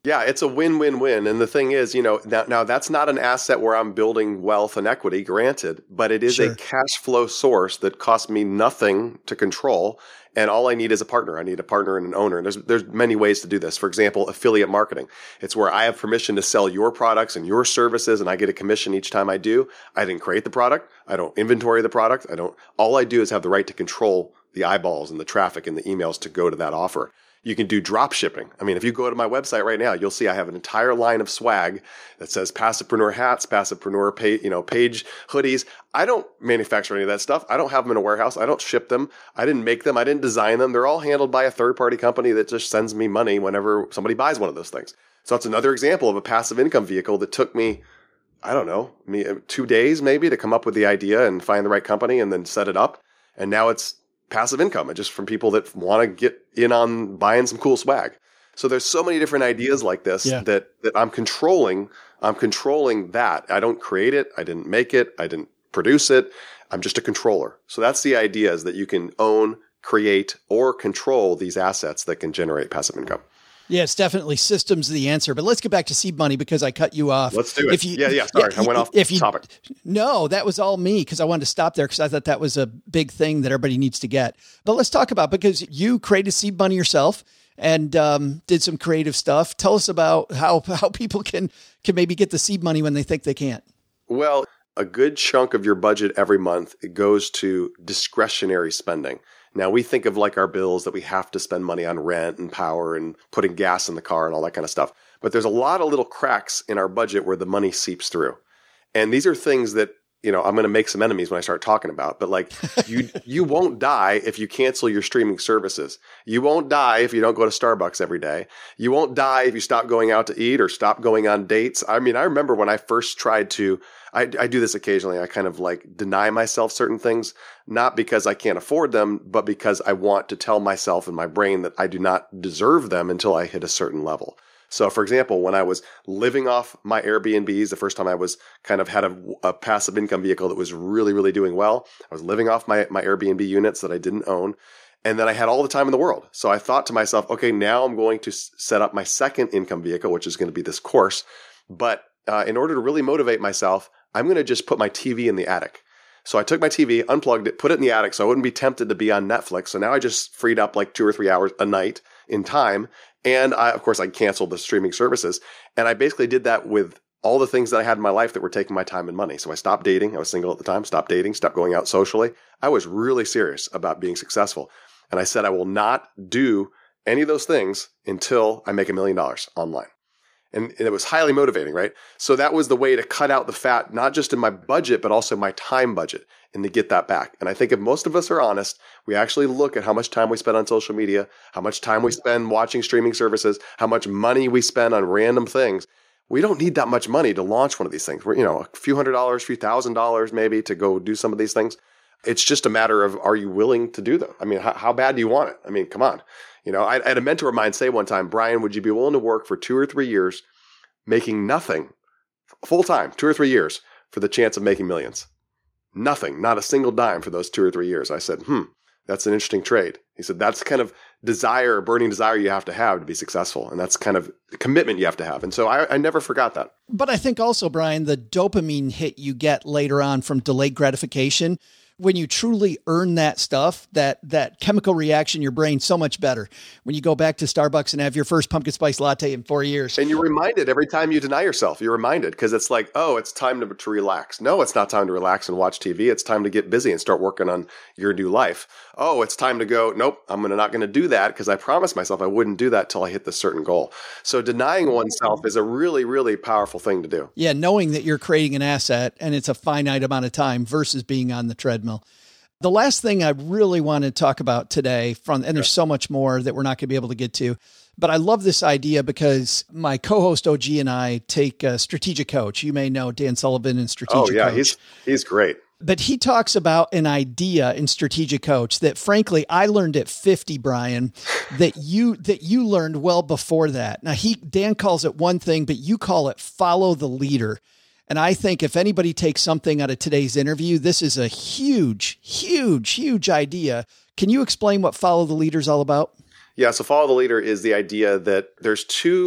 Yeah, it's a win-win-win. And the thing is, you know, now, now that's not an asset where I'm building wealth and equity, granted, but it is Sure. a cash flow source that costs me nothing to control. And all I need is a partner. I need a partner and an owner. And there's, there's many ways to do this. For example, affiliate marketing. It's where I have permission to sell your products and your services, and I get a commission each time I do. I didn't create the product. I don't inventory the product. I don't, all I do is have the right to control the eyeballs and the traffic and the emails to go to that offer. You can do drop shipping. I mean, if you go to my website right now, you'll see I have an entire line of swag that says Passivepreneur hats, Passivepreneur page, you know, page hoodies. I don't manufacture any of that stuff. I don't have them in a warehouse. I don't ship them. I didn't make them. I didn't design them. They're all handled by a third-party company that just sends me money whenever somebody buys one of those things. So that's another example of a passive income vehicle that took me, I don't know, me two days maybe to come up with the idea and find the right company and then set it up. And now it's passive income, just from people that want to get in on buying some cool swag. So there's so many different ideas like this Yeah. that, that I'm controlling. I'm controlling that. I don't create it. I didn't make it. I didn't produce it. I'm just a controller. So that's the idea, is that you can own, create, or control these assets that can generate passive income. Yeah, it's definitely systems the answer. But let's get back to seed money because I cut you off. Let's do it. If you, yeah, yeah. Sorry, yeah, I went off if you, topic. No, that was all me because I wanted to stop there because I thought that was a big thing that everybody needs to get. But let's talk about, because you created seed money yourself and um, did some creative stuff. Tell us about how how people can can maybe get the seed money when they think they can't. Well, a good chunk of your budget every month, it goes to discretionary spending. Now, we think of like our bills that we have to spend money on rent and power and putting gas in the car and all that kind of stuff. But there's a lot of little cracks in our budget where the money seeps through. And these are things that, you know, I'm going to make some enemies when I start talking about, but like you, you won't die if you cancel your streaming services. You won't die if you don't go to Starbucks every day. You won't die if you stop going out to eat or stop going on dates. I mean, I remember when I first tried to, I, I do this occasionally. I kind of like deny myself certain things, not because I can't afford them, but because I want to tell myself in my brain that I do not deserve them until I hit a certain level. So for example, when I was living off my Airbnbs, the first time I was kind of had a, a passive income vehicle that was really, really doing well, I was living off my, my Airbnb units that I didn't own. And then I had all the time in the world. So I thought to myself, okay, now I'm going to s- set up my second income vehicle, which is going to be this course. But uh, in order to really motivate myself, I'm going to just put my T V in the attic. So I took my T V, unplugged it, put it in the attic so I wouldn't be tempted to be on Netflix. So now I just freed up like two or three hours a night in time. And I, of course, I canceled the streaming services. And I basically did that with all the things that I had in my life that were taking my time and money. So I stopped dating. I was single at the time, stopped dating, stopped going out socially. I was really serious about being successful. And I said, I will not do any of those things until I make a million dollars online. And, and it was highly motivating, right? So that was the way to cut out the fat, not just in my budget, but also my time budget, and to get that back. And I think if most of us are honest, we actually look at how much time we spend on social media, how much time we spend watching streaming services, how much money we spend on random things. We don't need that much money to launch one of these things. We're, you know, a few hundred dollars, a few thousand dollars maybe to go do some of these things. It's just a matter of, are you willing to do them? I mean, how, how bad do you want it? I mean, come on. You know, I, I had a mentor of mine say one time, Brian, would you be willing to work for two or three years making nothing full time, two or three years for the chance of making millions? Nothing, not a single dime for those two or three years. I said, hmm, that's an interesting trade. He said, that's kind of desire, burning desire you have to have to be successful. And that's kind of the commitment you have to have. And so I, I never forgot that. But I think also, Brian, the dopamine hit you get later on from delayed gratification, when you truly earn that stuff, that that chemical reaction in your brain, so much better. When you go back to Starbucks and have your first pumpkin spice latte in four years. And you're reminded every time you deny yourself, you're reminded, because it's like, oh, it's time to, to relax. No, it's not time to relax and watch T V. It's time to get busy and start working on your new life. Oh, it's time to go, nope, I'm gonna, not going to do that because I promised myself I wouldn't do that till I hit this certain goal. So denying oneself is a really, really powerful thing to do. Yeah, knowing that you're creating an asset and it's a finite amount of time versus being on the treadmill. The last thing I really want to talk about today, from, and there's so much more that we're not going to be able to get to, but I love this idea because my co-host O G and I take a Strategic Coach. You may know Dan Sullivan and Strategic Coach. Oh yeah, Coach. he's he's great. But he talks about an idea in Strategic Coach that, frankly, I learned at fifty, Brian, that you that you learned well before that. Now, he Dan calls it one thing, but you call it follow the leader. And I think if anybody takes something out of today's interview, this is a huge, huge, huge idea. Can you explain what follow the leader is all about? Yeah, so follow the leader is the idea that there's two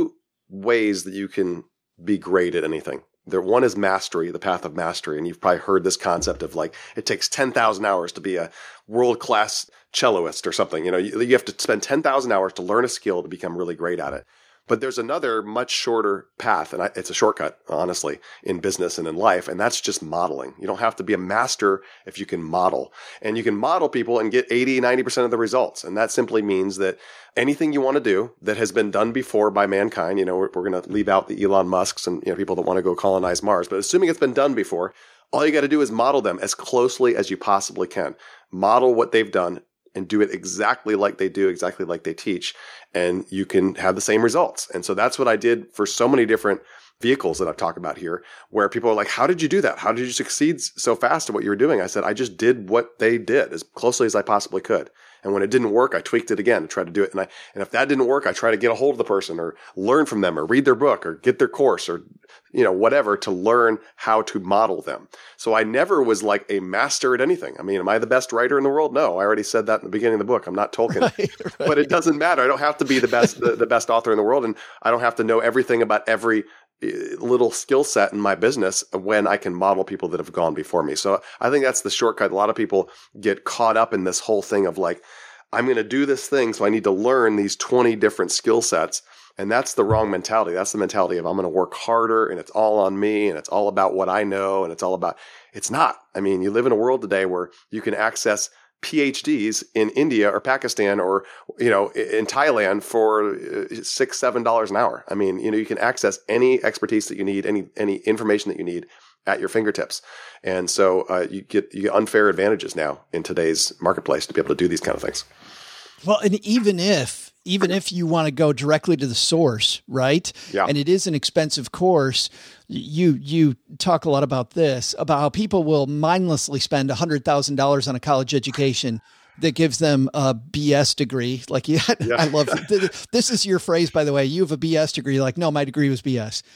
ways that you can be great at anything. There, one is mastery, the path of mastery. And you've probably heard this concept of like, it takes ten thousand hours to be a world-class celloist or something. You know, you, you have to spend ten thousand hours to learn a skill to become really great at it. But there's another much shorter path, and I, it's a shortcut, honestly, in business and in life, and that's just modeling. You don't have to be a master if you can model. And you can model people and get eighty, ninety percent of the results. And that simply means that anything you want to do that has been done before by mankind, you know, we're, we're going to leave out the Elon Musks and, you know, people that want to go colonize Mars, but assuming it's been done before, all you got to do is model them as closely as you possibly can. Model what they've done and do it exactly like they do, exactly like they teach, and you can have the same results. And so that's what I did for so many different vehicles that I've talked about here, where people are like, how did you do that? How did you succeed so fast at what you were doing? I said, I just did what they did as closely as I possibly could. And when it didn't work, I tweaked it again and tried to do it. And I, and if that didn't work, I try to get a hold of the person or learn from them or read their book or get their course or, you know, whatever to learn how to model them. So I never was like a master at anything. I mean, am I the best writer in the world? No, I already said that in the beginning of the book. I'm not Tolkien, right, right. But it doesn't matter. I don't have to be the best, the, the best author in the world. And I don't have to know everything about every little skill set in my business when I can model people that have gone before me. So I think that's the shortcut. A lot of people get caught up in this whole thing of like, I'm going to do this thing, so I need to learn these twenty different skill sets. And that's the wrong mentality. That's the mentality of I'm going to work harder and it's all on me and it's all about what I know and it's all about, it's not. I mean, you live in a world today where you can access P H Ds in India or Pakistan or, you know, in Thailand for six, seven dollars an hour. I mean, you know, you can access any expertise that you need, any, any information that you need at your fingertips. And so uh, you get you get unfair advantages now in today's marketplace to be able to do these kind of things. Well, and even if even if you want to go directly to the source, right? Yeah. And it is an expensive course, you you talk a lot about this, about how people will mindlessly spend one hundred thousand dollars on a college education that gives them a B S degree. Like, yeah, yeah. I love it. This is your phrase, by the way. You have a B S degree. Like, no, my degree was B S.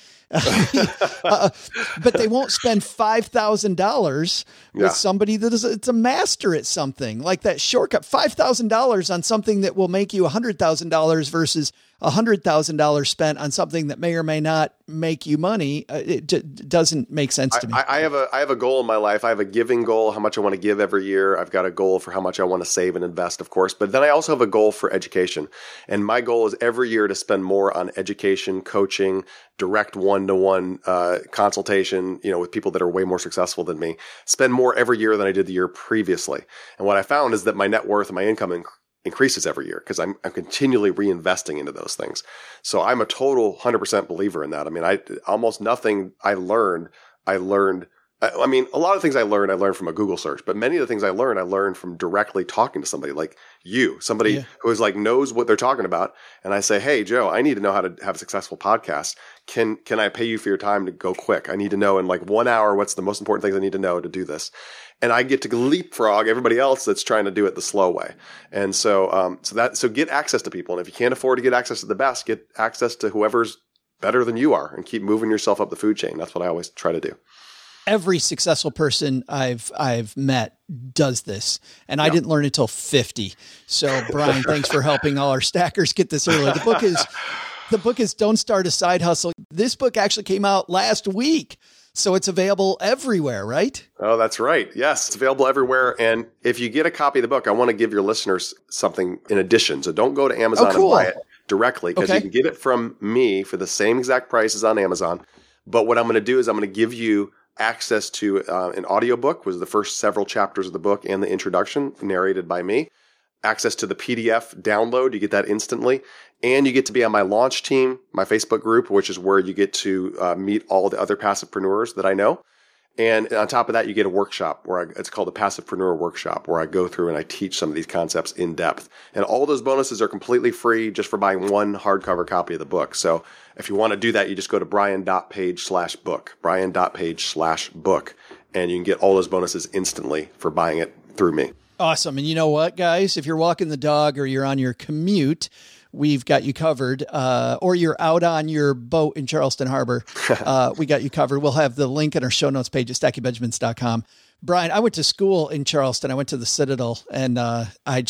uh, but they won't spend five thousand dollars with yeah. somebody that is a, it's a master at something like that shortcut, five thousand dollars on something that will make you a hundred thousand dollars versus a hundred thousand dollars spent on something that may or may not make you money. Uh, it d- doesn't make sense to me. I, I have a, I have a goal in my life. I have a giving goal, how much I want to give every year. I've got a goal for how much I want to save and invest, of course, but then I also have a goal for education. And my goal is every year to spend more on education, coaching, direct one-to-one uh, consultation, you know, with people that are way more successful than me, spend more every year than I did the year previously. And what I found is that my net worth and my income inc- increases every year because I'm, I'm continually reinvesting into those things. So I'm a total one hundred percent believer in that. I mean, I almost nothing I learned, I learned I mean, a lot of things I learned, I learned from a Google search, but many of the things I learned, I learned from directly talking to somebody like you, somebody yeah. who is like knows what they're talking about. And I say, hey, Joe, I need to know how to have a successful podcast. Can, can I pay you for your time to go quick? I need to know in like one hour, what's the most important things I need to know to do this. And I get to leapfrog everybody else that's trying to do it the slow way. And so, um, so that, so get access to people. And if you can't afford to get access to the best, get access to whoever's better than you are and keep moving yourself up the food chain. That's what I always try to do. Every successful person I've I've met does this, and I yeah. didn't learn until fifty. So, Brian, thanks for helping all our stackers get this early. The book is the book is Don't Start a Side Hustle. This book actually came out last week, so it's available everywhere, right? Oh, that's right. Yes, it's available everywhere. And if you get a copy of the book, I want to give your listeners something in addition. So don't go to Amazon oh, cool. and buy it directly because okay. you can get it from me for the same exact price as on Amazon. But what I'm going to do is I'm going to give you access to uh, an audiobook, was the first several chapters of the book and the introduction narrated by me. Access to the P D F download, you get that instantly. And you get to be on my launch team, my Facebook group, which is where you get to uh, meet all the other passivepreneurs that I know. And on top of that, you get a workshop where I, it's called the Passivepreneur Workshop, where I go through and I teach some of these concepts in depth. And all those bonuses are completely free just for buying one hardcover copy of the book. So if you want to do that, you just go to brian.page slash book, brian.page slash book, and you can get all those bonuses instantly for buying it through me. Awesome. And you know what, guys? If you're walking the dog or you're on your commute, we've got you covered, uh, or you're out on your boat in Charleston Harbor. Uh, we got you covered. We'll have the link in our show notes page at stacking benjamins dot com. Brian, I went to school in Charleston. I went to the Citadel, and uh, I just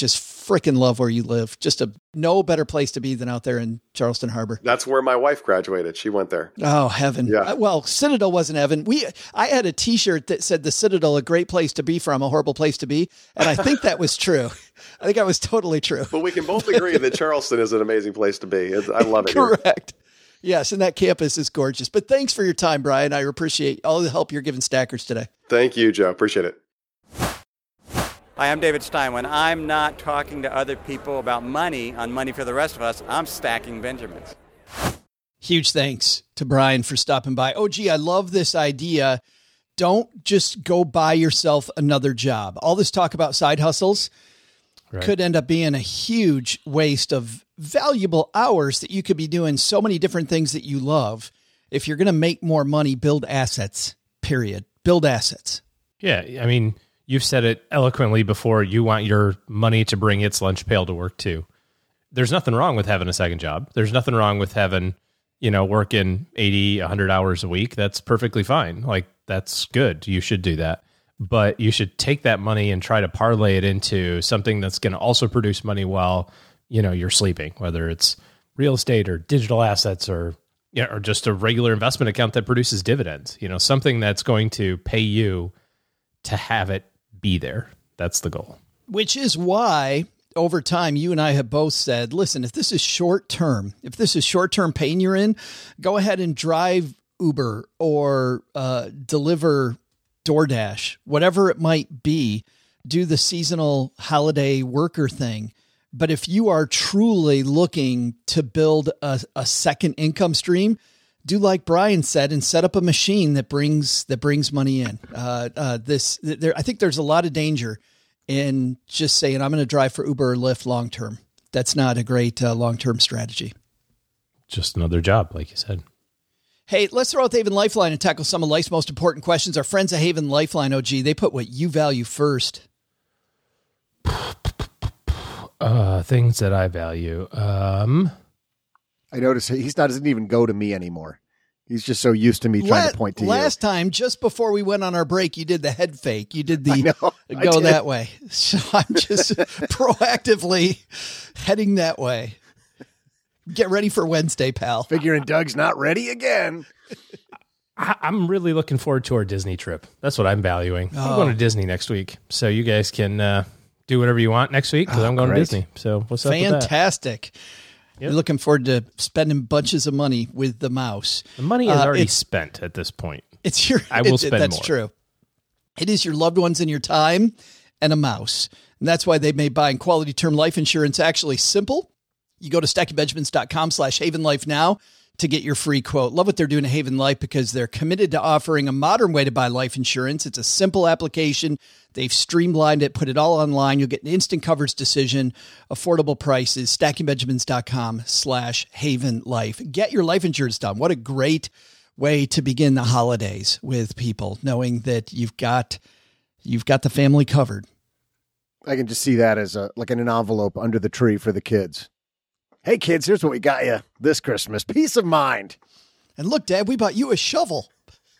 freaking love where you live. Just a no better place to be than out there in Charleston Harbor. That's where my wife graduated. She went there. Oh, heaven. Yeah. Well, Citadel wasn't heaven. We, I had a t-shirt that said the Citadel, a great place to be from, a horrible place to be. And I think that was true. I think that was totally true. But we can both agree that Charleston is an amazing place to be. It's, I love it. Correct. Here. Yes. And that campus is gorgeous, but thanks for your time, Brian. I appreciate all the help you're giving Stackers today. Thank you, Joe. Appreciate it. Hi, I'm David Stein. When I'm not talking to other people about money on Money for the Rest of Us, I'm stacking Benjamins. Huge thanks to Brian for stopping by. Oh, gee, I love this idea. Don't just go buy yourself another job. All this talk about side hustles right. could end up being a huge waste of valuable hours that you could be doing so many different things that you love. If you're going to make more money, build assets, period. Build assets. Yeah, I mean... You've said it eloquently before. You want your money to bring its lunch pail to work too. There's nothing wrong with having a second job. There's nothing wrong with having, you know, working eighty, a hundred hours a week. That's perfectly fine. Like, that's good. You should do that. But you should take that money and try to parlay it into something that's going to also produce money while, you know, you're sleeping, whether it's real estate or digital assets or, you know, or just a regular investment account that produces dividends, you know, something that's going to pay you to have it be there. That's the goal. Which is why over time, you and I have both said, listen, if this is short term, if this is short term pain you're in, go ahead and drive Uber or uh, deliver DoorDash, whatever it might be, do the seasonal holiday worker thing. But if you are truly looking to build a, a second income stream, do like Brian said and set up a machine that brings that brings money in. Uh, uh, this, there, I think there's a lot of danger in just saying I'm going to drive for Uber or Lyft long term. That's not a great uh, long term strategy. Just another job, like you said. Hey, let's throw out the Haven Lifeline and tackle some of life's most important questions. Our friends at Haven Lifeline, O G, they put what you value first. Uh, things that I value. Um, I notice he doesn't even go to me anymore. He's just so used to me trying La- to point to last you. Last time, just before we went on our break, you did the head fake. You did the I know, go I that way. So I'm just proactively heading that way. Get ready for Wednesday, pal. Figuring Doug's not ready again. I, I'm really looking forward to our Disney trip. That's what I'm valuing. Oh. I'm going to Disney next week. So you guys can uh, do whatever you want next week because oh, I'm going great. to Disney. So what's up with that? Fantastic. Yep. You're looking forward to spending bunches of money with the mouse. The money is uh, already spent at this point. It's your. I will it, spend that's more. That's true. It is your loved ones and your time and a mouse. And that's why they made buying quality term life insurance actually simple. You go to stacking benjamins dot com slash Haven Life now to get your free quote. Love what they're doing at Haven Life because they're committed to offering a modern way to buy life insurance. It's a simple application. They've streamlined it, put it all online. You'll get an instant coverage decision, affordable prices, stacking benjamins dot com slash Haven Life. Get your life insurance done. What a great way to begin the holidays with people, knowing that you've got you've got the family covered. I can just see that as a like in an envelope under the tree for the kids. Hey, kids, here's what we got you this Christmas. Peace of mind. And look, Dad, we bought you a shovel.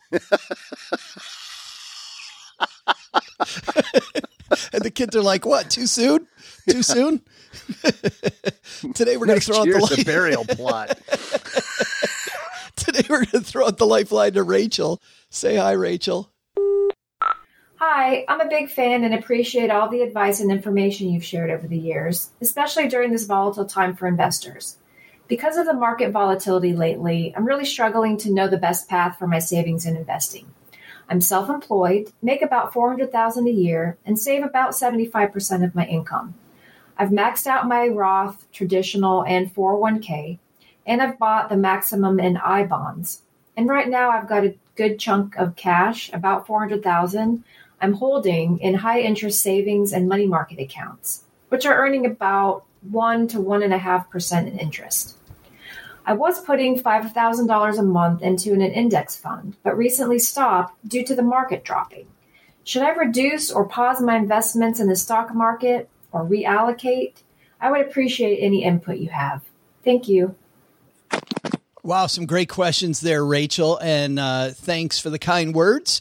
And the kids are like, what, too soon? Too soon? Today we're going to throw out the life- burial plot. Today we're going to throw out the lifeline to Rachel. Say hi, Rachel. Hi, I'm a big fan and appreciate all the advice and information you've shared over the years, especially during this volatile time for investors. Because of the market volatility lately, I'm really struggling to know the best path for my savings and investing. I'm self-employed, make about four hundred thousand dollars a year, and save about seventy-five percent of my income. I've maxed out my Roth, traditional, and four oh one k, and I've bought the maximum in I bonds. And right now I've got a good chunk of cash, about four hundred thousand dollars, I'm holding in high interest savings and money market accounts, which are earning about one to one and a half percent in interest. I was putting five thousand dollars a month into an index fund, but recently stopped due to the market dropping. Should I reduce or pause my investments in the stock market or reallocate? I would appreciate any input you have. Thank you. Wow, some great questions there, Rachel, and uh, thanks for the kind words.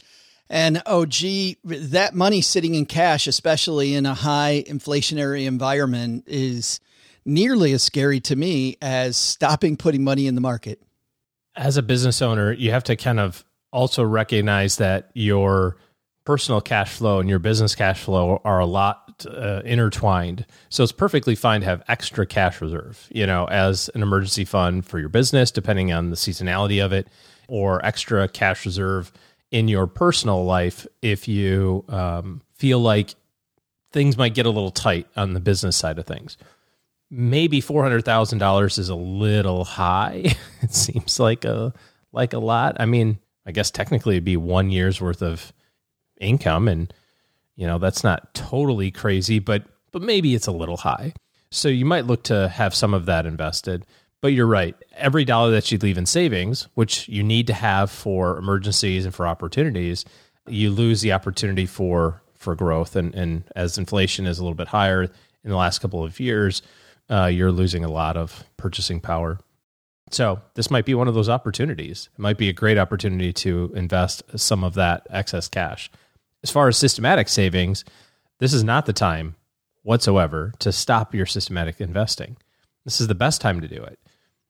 And, oh, gee, that money sitting in cash, especially in a high inflationary environment, is nearly as scary to me as stopping putting money in the market. As a business owner, you have to kind of also recognize that your personal cash flow and your business cash flow are a lot uh, intertwined. So it's perfectly fine to have extra cash reserve, you know, as an emergency fund for your business, depending on the seasonality of it, or extra cash reserve in your personal life if you um, feel like things might get a little tight on the business side of things. Maybe four hundred thousand dollars is a little high. It seems like a like a lot. I mean, I guess technically it'd be one year's worth of income, and you know that's not totally crazy, but but maybe it's a little high. So you might look to have some of that invested. But you're right. Every dollar that you leave in savings, which you need to have for emergencies and for opportunities, you lose the opportunity for for growth. And and as inflation is a little bit higher in the last couple of years, uh, you're losing a lot of purchasing power. So this might be one of those opportunities. It might be a great opportunity to invest some of that excess cash. As far as systematic savings, this is not the time whatsoever to stop your systematic investing. This is the best time to do it.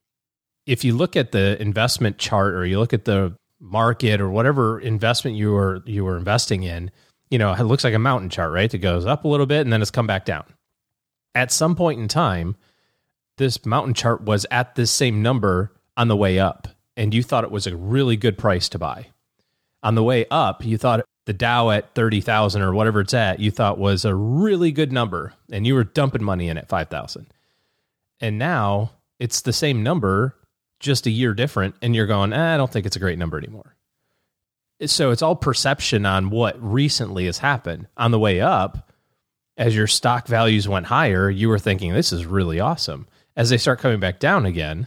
If you look at the investment chart, or you look at the market, or whatever investment you are you are investing in, you know, it looks like a mountain chart, right? It goes up a little bit and then it's come back down. At some point in time, this mountain chart was at this same number on the way up, and you thought it was a really good price to buy. On the way up, you thought the Dow at thirty thousand or whatever it's at, you thought was a really good number, and you were dumping money in at five thousand. And now it's the same number, just a year different, and you're going, eh, I don't think it's a great number anymore. So it's all perception on what recently has happened. On the way up, as your stock values went higher, you were thinking, this is really awesome. As they start coming back down again,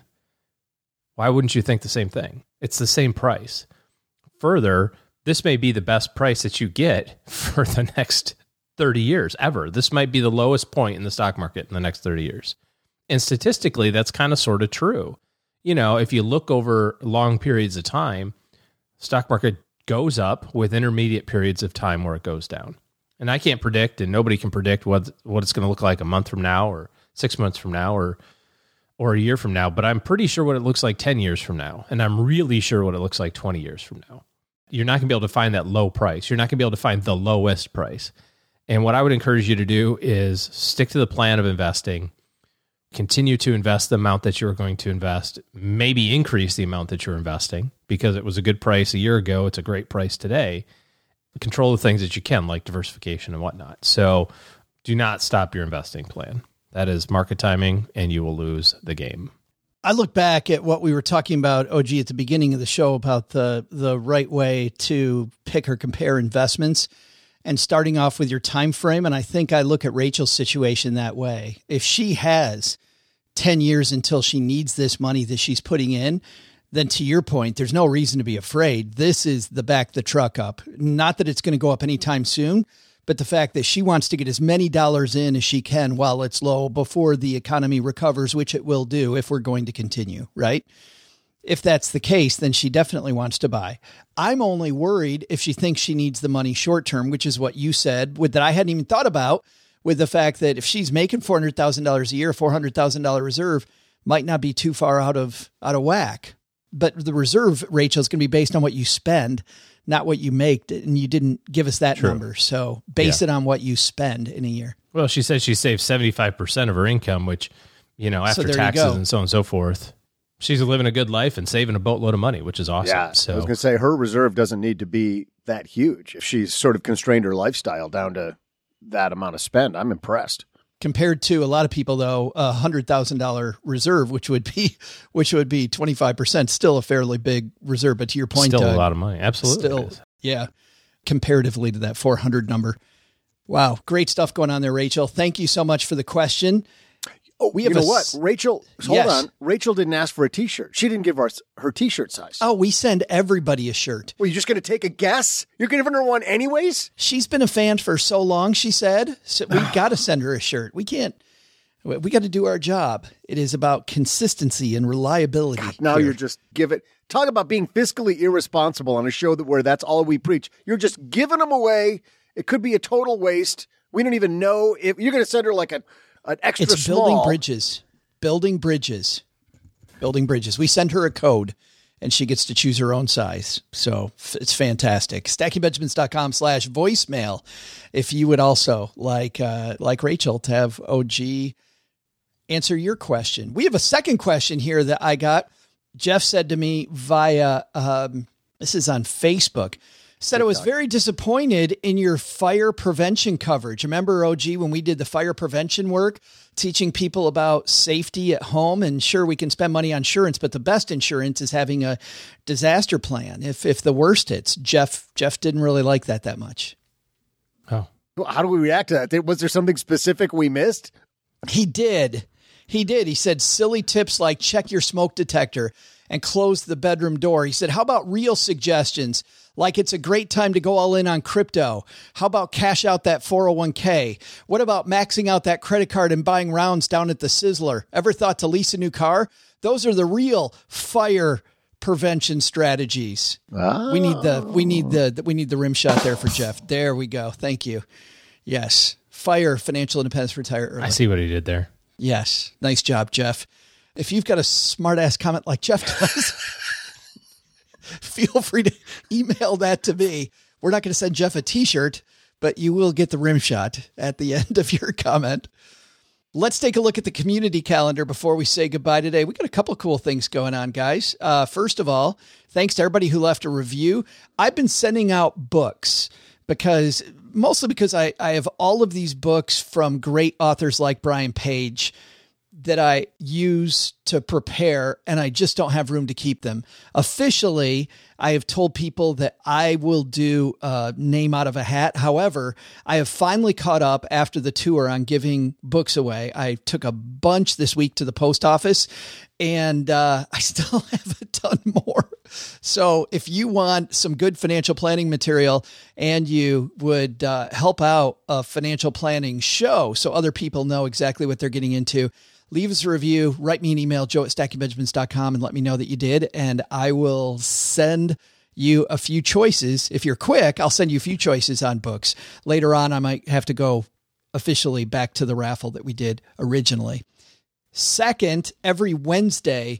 why wouldn't you think the same thing? It's the same price. Further, this may be the best price that you get for the next thirty years ever. This might be the lowest point in the stock market in the next thirty years. And statistically, that's kind of sort of true. You know, if you look over long periods of time, stock market goes up with intermediate periods of time where it goes down. And I can't predict, and nobody can predict what what it's going to look like a month from now, or six months from now, or or a year from now. But I'm pretty sure what it looks like ten years from now. And I'm really sure what it looks like twenty years from now. You're not going to be able to find that low price. You're not going to be able to find the lowest price. And what I would encourage you to do is stick to the plan of investing. Continue to invest the amount that you're going to invest, maybe increase the amount that you're investing, because it was a good price a year ago. It's a great price today. Control the things that you can, like diversification and whatnot. So do not stop your investing plan. That is market timing, and you will lose the game. I look back at what we were talking about, O G, at the beginning of the show about the, the right way to pick or compare investments, and starting off with your time frame. And I think I look at Rachel's situation that way. If she has ten years until she needs this money that she's putting in, then to your point, there's no reason to be afraid. This is the back the truck up. Not that it's going to go up anytime soon, but the fact that she wants to get as many dollars in as she can while it's low before the economy recovers, which it will do if we're going to continue, right? If that's the case, then she definitely wants to buy. I'm only worried if she thinks she needs the money short term, which is what you said, with that I hadn't even thought about, with the fact that if she's making four hundred thousand dollars a year, four hundred thousand dollars reserve might not be too far out of out of whack. But the reserve, Rachel, is going to be based on what you spend, not what you make. And you didn't give us that True. number. So base yeah. it on what you spend in a year. Well, she said she saved seventy-five percent of her income, which, you know, after so taxes and so on and so forth, she's living a good life and saving a boatload of money, which is awesome. Yeah, so I was going to say her reserve doesn't need to be that huge. If she's sort of constrained her lifestyle down to that amount of spend, I'm impressed. Compared to a lot of people, though, a hundred thousand dollar reserve, which would be, which would be twenty-five percent, still a fairly big reserve. But to your point, still Doug, a lot of money. Absolutely, still, yeah, comparatively to that four hundred number. Wow, great stuff going on there, Rachel. Thank you so much for the question. Oh, we have you know a, what? Rachel, hold yes. on. Rachel didn't ask for a T-shirt. She didn't give us her T-shirt size. Oh, we send everybody a shirt. Well, you're just going to take a guess? You're giving her one anyways? She's been a fan for so long, she said. So we've got to send her a shirt. We can't. We got to do our job. It is about consistency and reliability. God, now here. you're just giving, talk about being fiscally irresponsible on a show that where that's all we preach. You're just giving them away. It could be a total waste. We don't even know if you're going to send her like a, an extra It's small. building bridges, building bridges, building bridges. We send her a code and she gets to choose her own size. So it's fantastic. stacking benjamins dot com slash voicemail. If you would also like, uh, like Rachel to have O G answer your question. We have a second question here that I got. Jeff said to me via, um, this is on Facebook, said I was very disappointed in your fire prevention coverage. Remember, O G, when we did the fire prevention work, teaching people about safety at home, and sure, we can spend money on insurance, but the best insurance is having a disaster plan. If, if the worst hits, Jeff, Jeff didn't really like that that much. Oh, how do we react to that? Was there something specific we missed? He did. He did. He said silly tips like check your smoke detector and close the bedroom door. He said, how about real suggestions? Like it's a great time to go all in on crypto. How about cash out that four oh one k? What about maxing out that credit card and buying rounds down at the Sizzler? Ever thought to lease a new car? Those are the real fire prevention strategies. Oh. We need the, we need the, we need the rim shot there for Jeff. There we go. Thank you. Yes. Fire financial independence, retire early. I see what he did there. Yes. Nice job, Jeff. If you've got a smart ass comment like Jeff does, feel free to email that to me. We're not going to send Jeff a t-shirt, but you will get the rim shot at the end of your comment. Let's take a look at the community calendar before we say goodbye today. We got a couple cool things going on, guys. Uh, first of all, thanks to everybody who left a review. I've been sending out books because mostly because I, I have all of these books from great authors like Brian Page that I use to prepare, and I just don't have room to keep them. Officially, I have told people that I will do a name out of a hat. However, I have finally caught up after the tour on giving books away. I took a bunch this week to the post office, and uh, I still have a ton more. So if you want some good financial planning material and you would uh, help out a financial planning show so other people know exactly what they're getting into, leave us a review, write me an email, joe at stacking benjamins dot com, and let me know that you did. And I will send you a few choices. If you're quick, I'll send you a few choices on books. Later on, I might have to go officially back to the raffle that we did originally. Second, every Wednesday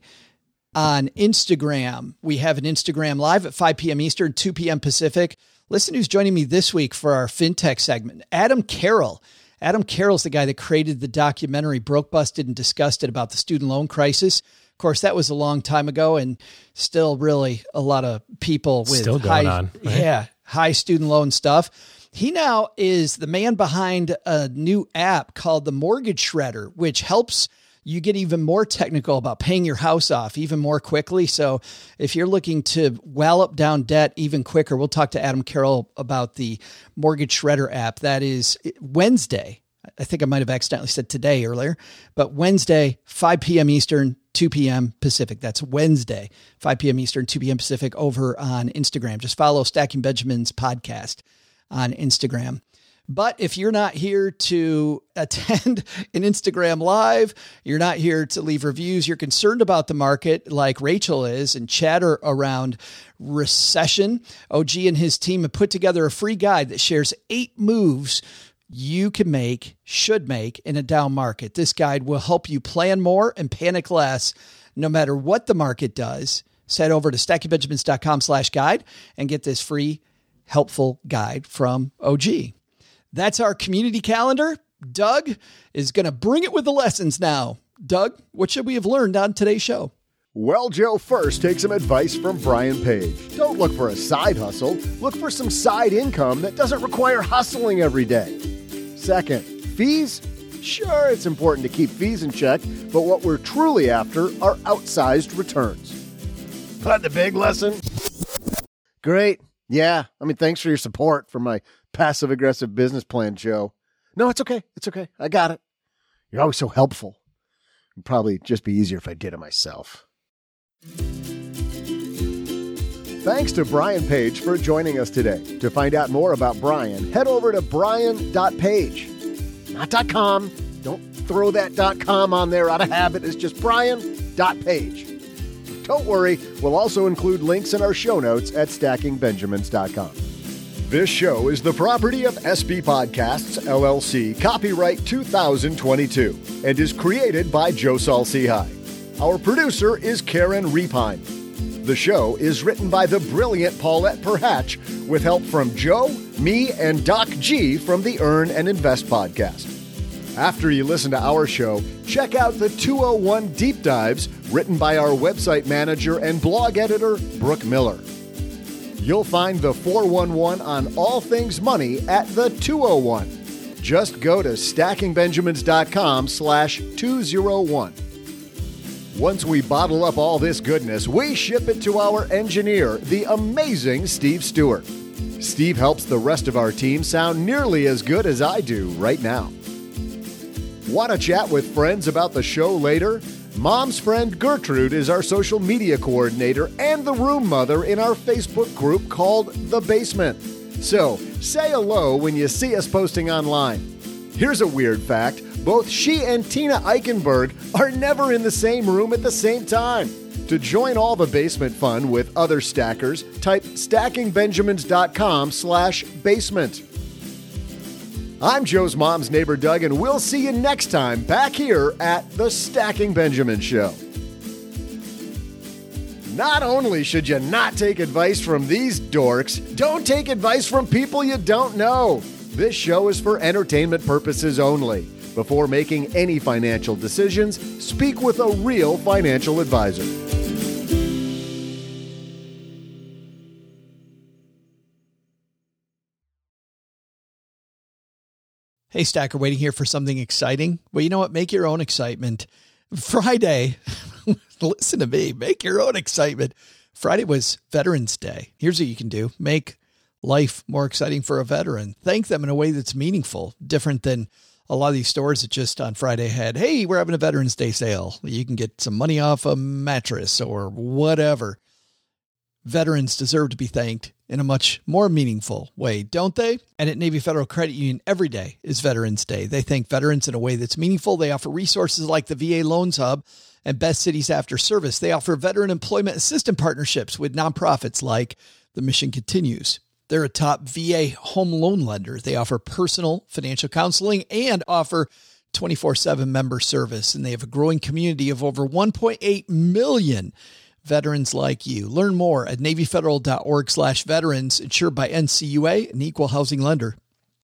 on Instagram, we have an Instagram live at five p.m. Eastern, two p.m. Pacific. Listen who's joining me this week for our FinTech segment. Adam Carroll. Adam Carroll's the guy that created the documentary Broke, Busted, and Disgusted about the student loan crisis. Of course, that was a long time ago, and still really a lot of people with still going high, on, right? yeah, high student loan stuff. He now is the man behind a new app called the Mortgage Shredder, which helps you get even more technical about paying your house off even more quickly. So if you're looking to wallop down debt even quicker, we'll talk to Adam Carroll about the Mortgage Shredder app. That is Wednesday. I think I might have accidentally said today earlier, but Wednesday, five p.m. Eastern, two p.m. Pacific. That's Wednesday, five p.m. Eastern, two p.m. Pacific over on Instagram. Just follow Stacking Benjamins podcast on Instagram. But if you're not here to attend an Instagram live, you're not here to leave reviews, you're concerned about the market like Rachel is and chatter around recession, O G and his team have put together a free guide that shares eight moves you can make, should make in a down market. This guide will help you plan more and panic less no matter what the market does. Head over to stacking benjamins dot com slash guide and get this free, helpful guide from O G. That's our community calendar. Doug is going to bring it with the lessons now. Doug, what should we have learned on today's show? Well, Joe, first, take some advice from Brian Page. Don't look for a side hustle. Look for some side income that doesn't require hustling every day. Second, fees. Sure, it's important to keep fees in check, but what we're truly after are outsized returns. But the big lesson? Great. Yeah, I mean, thanks for your support for my passive-aggressive business plan, Joe. No, it's okay. It's okay. I got it. You're always so helpful. It'd probably just be easier if I did it myself. Thanks to Brian Page for joining us today. To find out more about Brian, head over to brian dot page. Not .com, Don't throw that .com on there out of habit. It's just Brian.page. Don't worry, we'll also include links in our show notes at stacking benjamins dot com. This show is the property of S B Podcasts, L L C, copyright two thousand twenty-two, and is created by Joe Saul-Sehy. Our producer is Karen Repine. The show is written by the brilliant Paulette Perhatch, with help from Joe, me, and Doc G from the Earn and Invest podcast. After you listen to our show, check out the two oh one Deep Dives, written by our website manager and blog editor, Brooke Miller. You'll find the four one one on all things money at the two oh one. Just go to stacking benjamins dot com slash two oh one. Once we bottle up all this goodness, we ship it to our engineer, the amazing Steve Stewart. Steve helps the rest of our team sound nearly as good as I do right now. Want to chat with friends about the show later? Mom's friend Gertrude is our social media coordinator and the room mother in our Facebook group called The Basement. So, say hello when you see us posting online. Here's a weird fact. Both she and Tina Eichenberg are never in the same room at the same time. To join all the basement fun with other stackers, type stacking benjamins dot com slash basement. I'm Joe's mom's neighbor, Doug, and we'll see you next time back here at the Stacking Benjamin Show. Not only should you not take advice from these dorks, don't take advice from people you don't know. This show is for entertainment purposes only. Before making any financial decisions, speak with a real financial advisor. Hey, Stacker, waiting here for something exciting? Well, you know what? Make your own excitement. Friday, listen to me, make your own excitement. Friday was Veterans Day. Here's what you can do. Make life more exciting for a veteran. Thank them in a way that's meaningful, different than a lot of these stores that just on Friday had, hey, we're having a Veterans Day sale. You can get some money off a mattress or whatever. Veterans deserve to be thanked in a much more meaningful way, don't they? And at Navy Federal Credit Union, every day is Veterans Day. They thank veterans in a way that's meaningful. They offer resources like the V A Loans Hub and Best Cities After Service. They offer veteran employment assistance partnerships with nonprofits like The Mission Continues. They're a top V A home loan lender. They offer personal financial counseling and offer twenty-four seven member service. And they have a growing community of over one point eight million veterans like you. Learn more at NavyFederal.org slash veterans, insured by N C U A, an equal housing lender.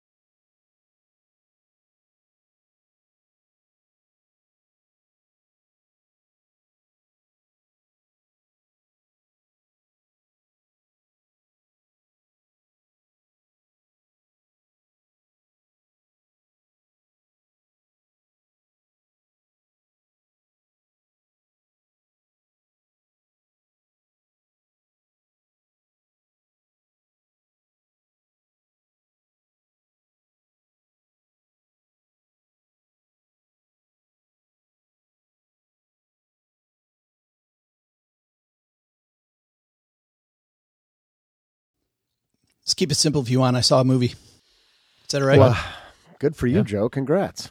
Let's keep it simple if you want. I saw a movie. Is that all right? Well, good for you, Yeah. Joe. Congrats.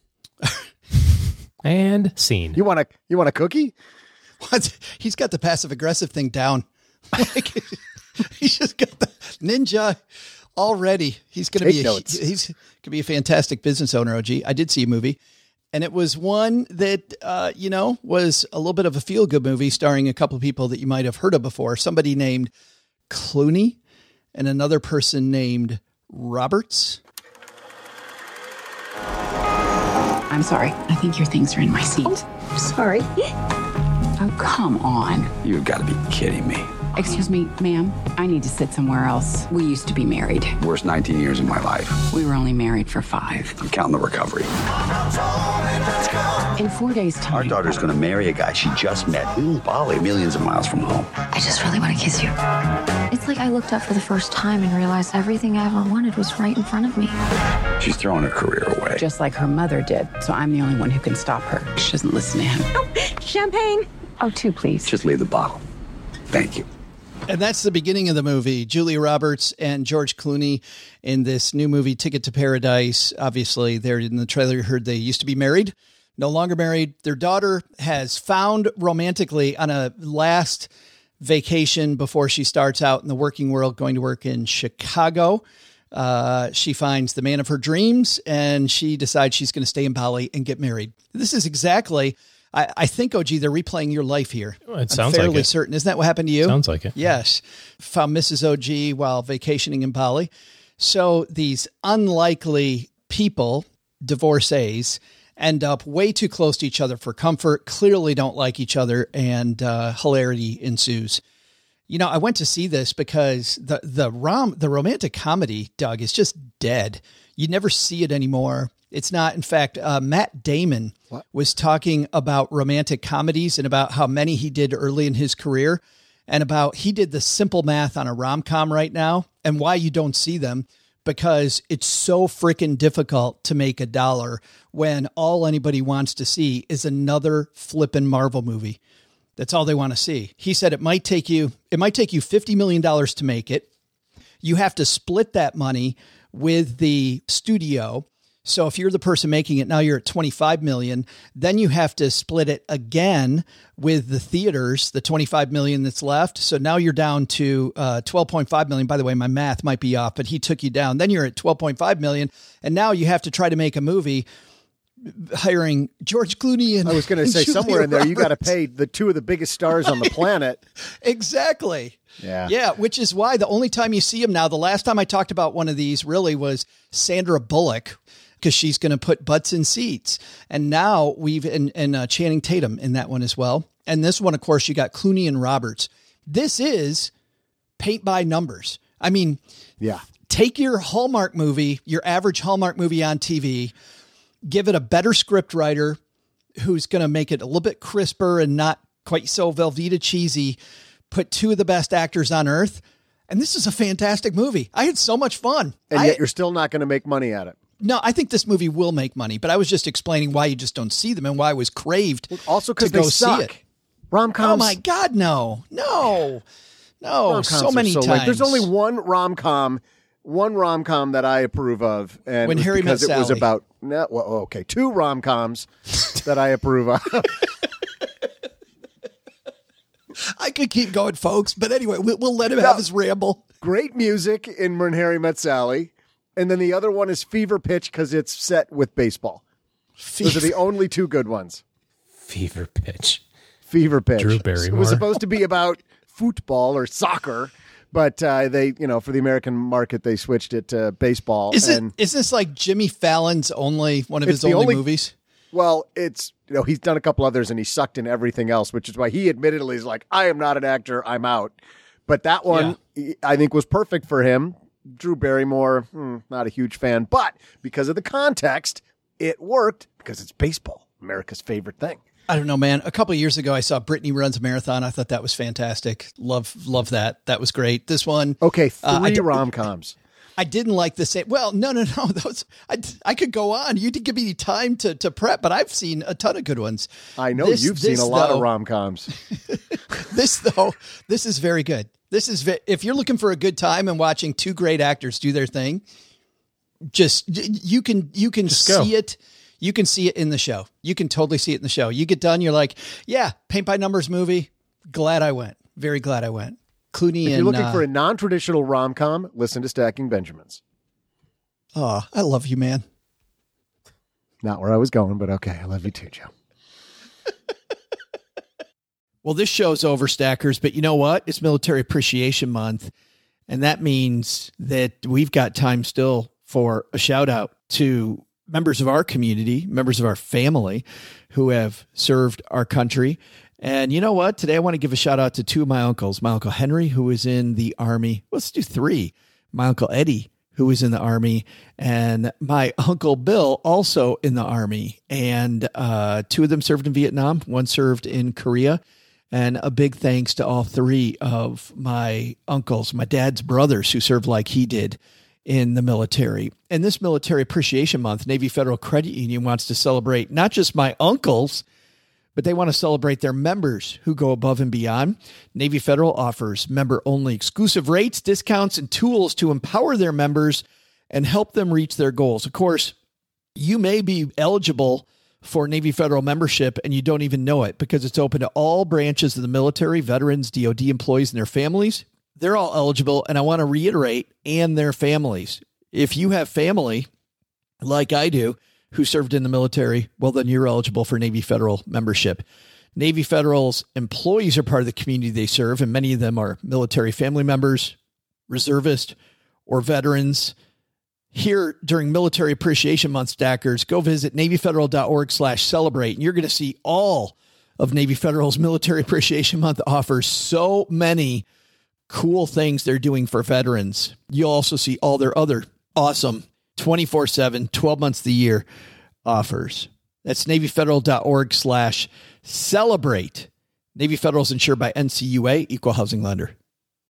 And scene. You want a you want a cookie? What? He's got the passive aggressive thing down. Like, he's just got the ninja already. He's going to be a, notes. he's going to be a fantastic business owner. O G. I did see a movie, and it was one that uh, you know was a little bit of a feel good movie, starring a couple of people that you might have heard of before. Somebody named Clooney and another person named Roberts. I'm sorry. I think your things are in my seat. Oh, sorry. Oh, come on. You've got to be kidding me. Excuse me, ma'am. I need to sit somewhere else. We used to be married. Worst nineteen years of my life. We were only married for five. I'm counting the recovery. In four days' time. Our daughter's going to marry a guy she just met in Bali, millions of miles from home. I just really want to kiss you. It's like I looked up for the first time and realized everything I ever wanted was right in front of me. She's throwing her career away. Just like her mother did. So I'm the only one who can stop her. She doesn't listen to him. Oh, champagne. Oh, two, please. Just leave the bottle. Thank you. And that's the beginning of the movie. Julia Roberts and George Clooney in this new movie, Ticket to Paradise. Obviously, there in the trailer, you heard they used to be married, no longer married. Their daughter has found romantically on a last vacation before she starts out in the working world, going to work in Chicago. Uh, she finds the man of her dreams, and she decides she's going to stay in Bali and get married. This is exactly... I, I think, O G, they're replaying your life here. Well, it I'm sounds fairly like it. certain. Isn't that what happened to you? Sounds like it. Yes. Found Missus O G while vacationing in Bali. So these unlikely people, divorcees, end up way too close to each other for comfort, clearly don't like each other, and uh, hilarity ensues. You know, I went to see this because the the rom the romantic comedy, Doug, is just dead. You never see it anymore. It's not. In fact, uh, Matt Damon what? was talking about romantic comedies and about how many he did early in his career, and about he did the simple math on a rom-com right now and why you don't see them, because it's so freaking difficult to make a dollar when all anybody wants to see is another flippin' Marvel movie. That's all they want to see. He said it might take you, it might take you fifty million dollars to make it. You have to split that money with the studio. So if you're the person making it, now you're at twenty-five million, then you have to split it again with the theaters, the twenty-five million that's left. So now you're down to uh, twelve point five million. By the way, my math might be off, but he took you down. Then you're at twelve point five million. And now you have to try to make a movie hiring George Clooney. And I was going to say Julia somewhere in there, you got to Roberts. pay the two of the biggest stars on the planet. Exactly. Yeah. Yeah. Which is why the only time you see him now, the last time I talked about one of these really was Sandra Bullock, because she's going to put butts in seats. And now we've, and, and uh, Channing Tatum in that one as well. And this one, of course, you got Clooney and Roberts. This is paint by numbers. I mean, yeah. Take your Hallmark movie, your average Hallmark movie on T V, give it a better script writer who's going to make it a little bit crisper and not quite so Velveeta cheesy, put two of the best actors on earth. And this is a fantastic movie. I had so much fun. And I, yet you're still not going to make money at it. No, I think this movie will make money, but I was just explaining why you just don't see them and why I was craved also to they go suck. see it. Rom-coms. Oh my God, no, no, no, Rom-coms so many so times. lame. There's only one rom-com, one rom-com that I approve of, and When it was Harry because Met it was Sally. about no, well, okay, two rom-coms that I approve of. I could keep going, folks, but anyway, we'll, we'll let him have his ramble. Great music in When Harry Met Sally. And then the other one is Fever Pitch because it's set with baseball. Fever. Those are the only two good ones. Fever Pitch. Fever Pitch. Drew It Barrymore. was supposed to be about football or soccer, but uh, they, you know, for the American market, they switched it to baseball. Is it? and Is this like Jimmy Fallon's only one of It's his the only, only- movies? Well, it's, you know, he's done a couple others and he sucked in everything else, which is why he admittedly is like, I am not an actor, I'm out. But that one, I think, was perfect for him. Drew Barrymore, hmm, not a huge fan, but because of the context, it worked because it's baseball, America's favorite thing. I don't know, man. A couple of years ago, I saw Brittany Runs a Marathon. I thought that was fantastic. Love, love that. That was great. This one, Okay, three uh, I d- rom-coms. I didn't like the same. Well, no, no, no. Those I, I could go on. You didn't give me time to to prep, but I've seen a ton of good ones. I know This- you've seen this, a lot though- of rom-coms. This though, this is very good. This is ve- if you're looking for a good time and watching two great actors do their thing, just you can you can Just go. see it. You can see it in the show. You can totally see it in the show. You get done, you're like, yeah, paint by numbers movie. Glad I went. Very glad I went. Clooney If and you're looking uh, for a non-traditional rom-com, listen to Stacking Benjamins. oh, I love you, man. Not where I was going, but okay, I love you too, Joe. Well, this show's over, Stackers, but you know what? It's Military Appreciation Month, and that means that we've got time still for a shout out to members of our community, members of our family who have served our country. And you know what? Today I want to give a shout out to two of my uncles, my Uncle Henry, who was in the Army. Let's do three. My Uncle Eddie, who was in the Army, and my Uncle Bill, also in the Army. And uh, two of them served in Vietnam. One served in Korea. And a big thanks to all three of my uncles, my dad's brothers, who served like he did in the military. And this Military Appreciation Month, Navy Federal Credit Union wants to celebrate not just my uncles, but they want to celebrate their members who go above and beyond. Navy Federal offers member-only exclusive rates, discounts, and tools to empower their members and help them reach their goals. Of course, you may be eligible for Navy Federal membership and you don't even know it because it's open to all branches of the military, veterans, D O D employees, and their families. They're all eligible, and I want to reiterate, and their families. If you have family, like I do, who served in the military, well, then you're eligible for Navy Federal membership. Navy Federal's employees are part of the community they serve, and many of them are military family members, reservists, or veterans. Here during Military Appreciation Month, stackers, go visit NavyFederal.org slash celebrate, and you're going to see all of Navy Federal's Military Appreciation Month offers. So many cool things they're doing for veterans. You'll also see all their other awesome twenty-four seven, twelve months of the year offers. That's NavyFederal.org slash celebrate. Navy Federal is insured by N C U A, Equal Housing Lender.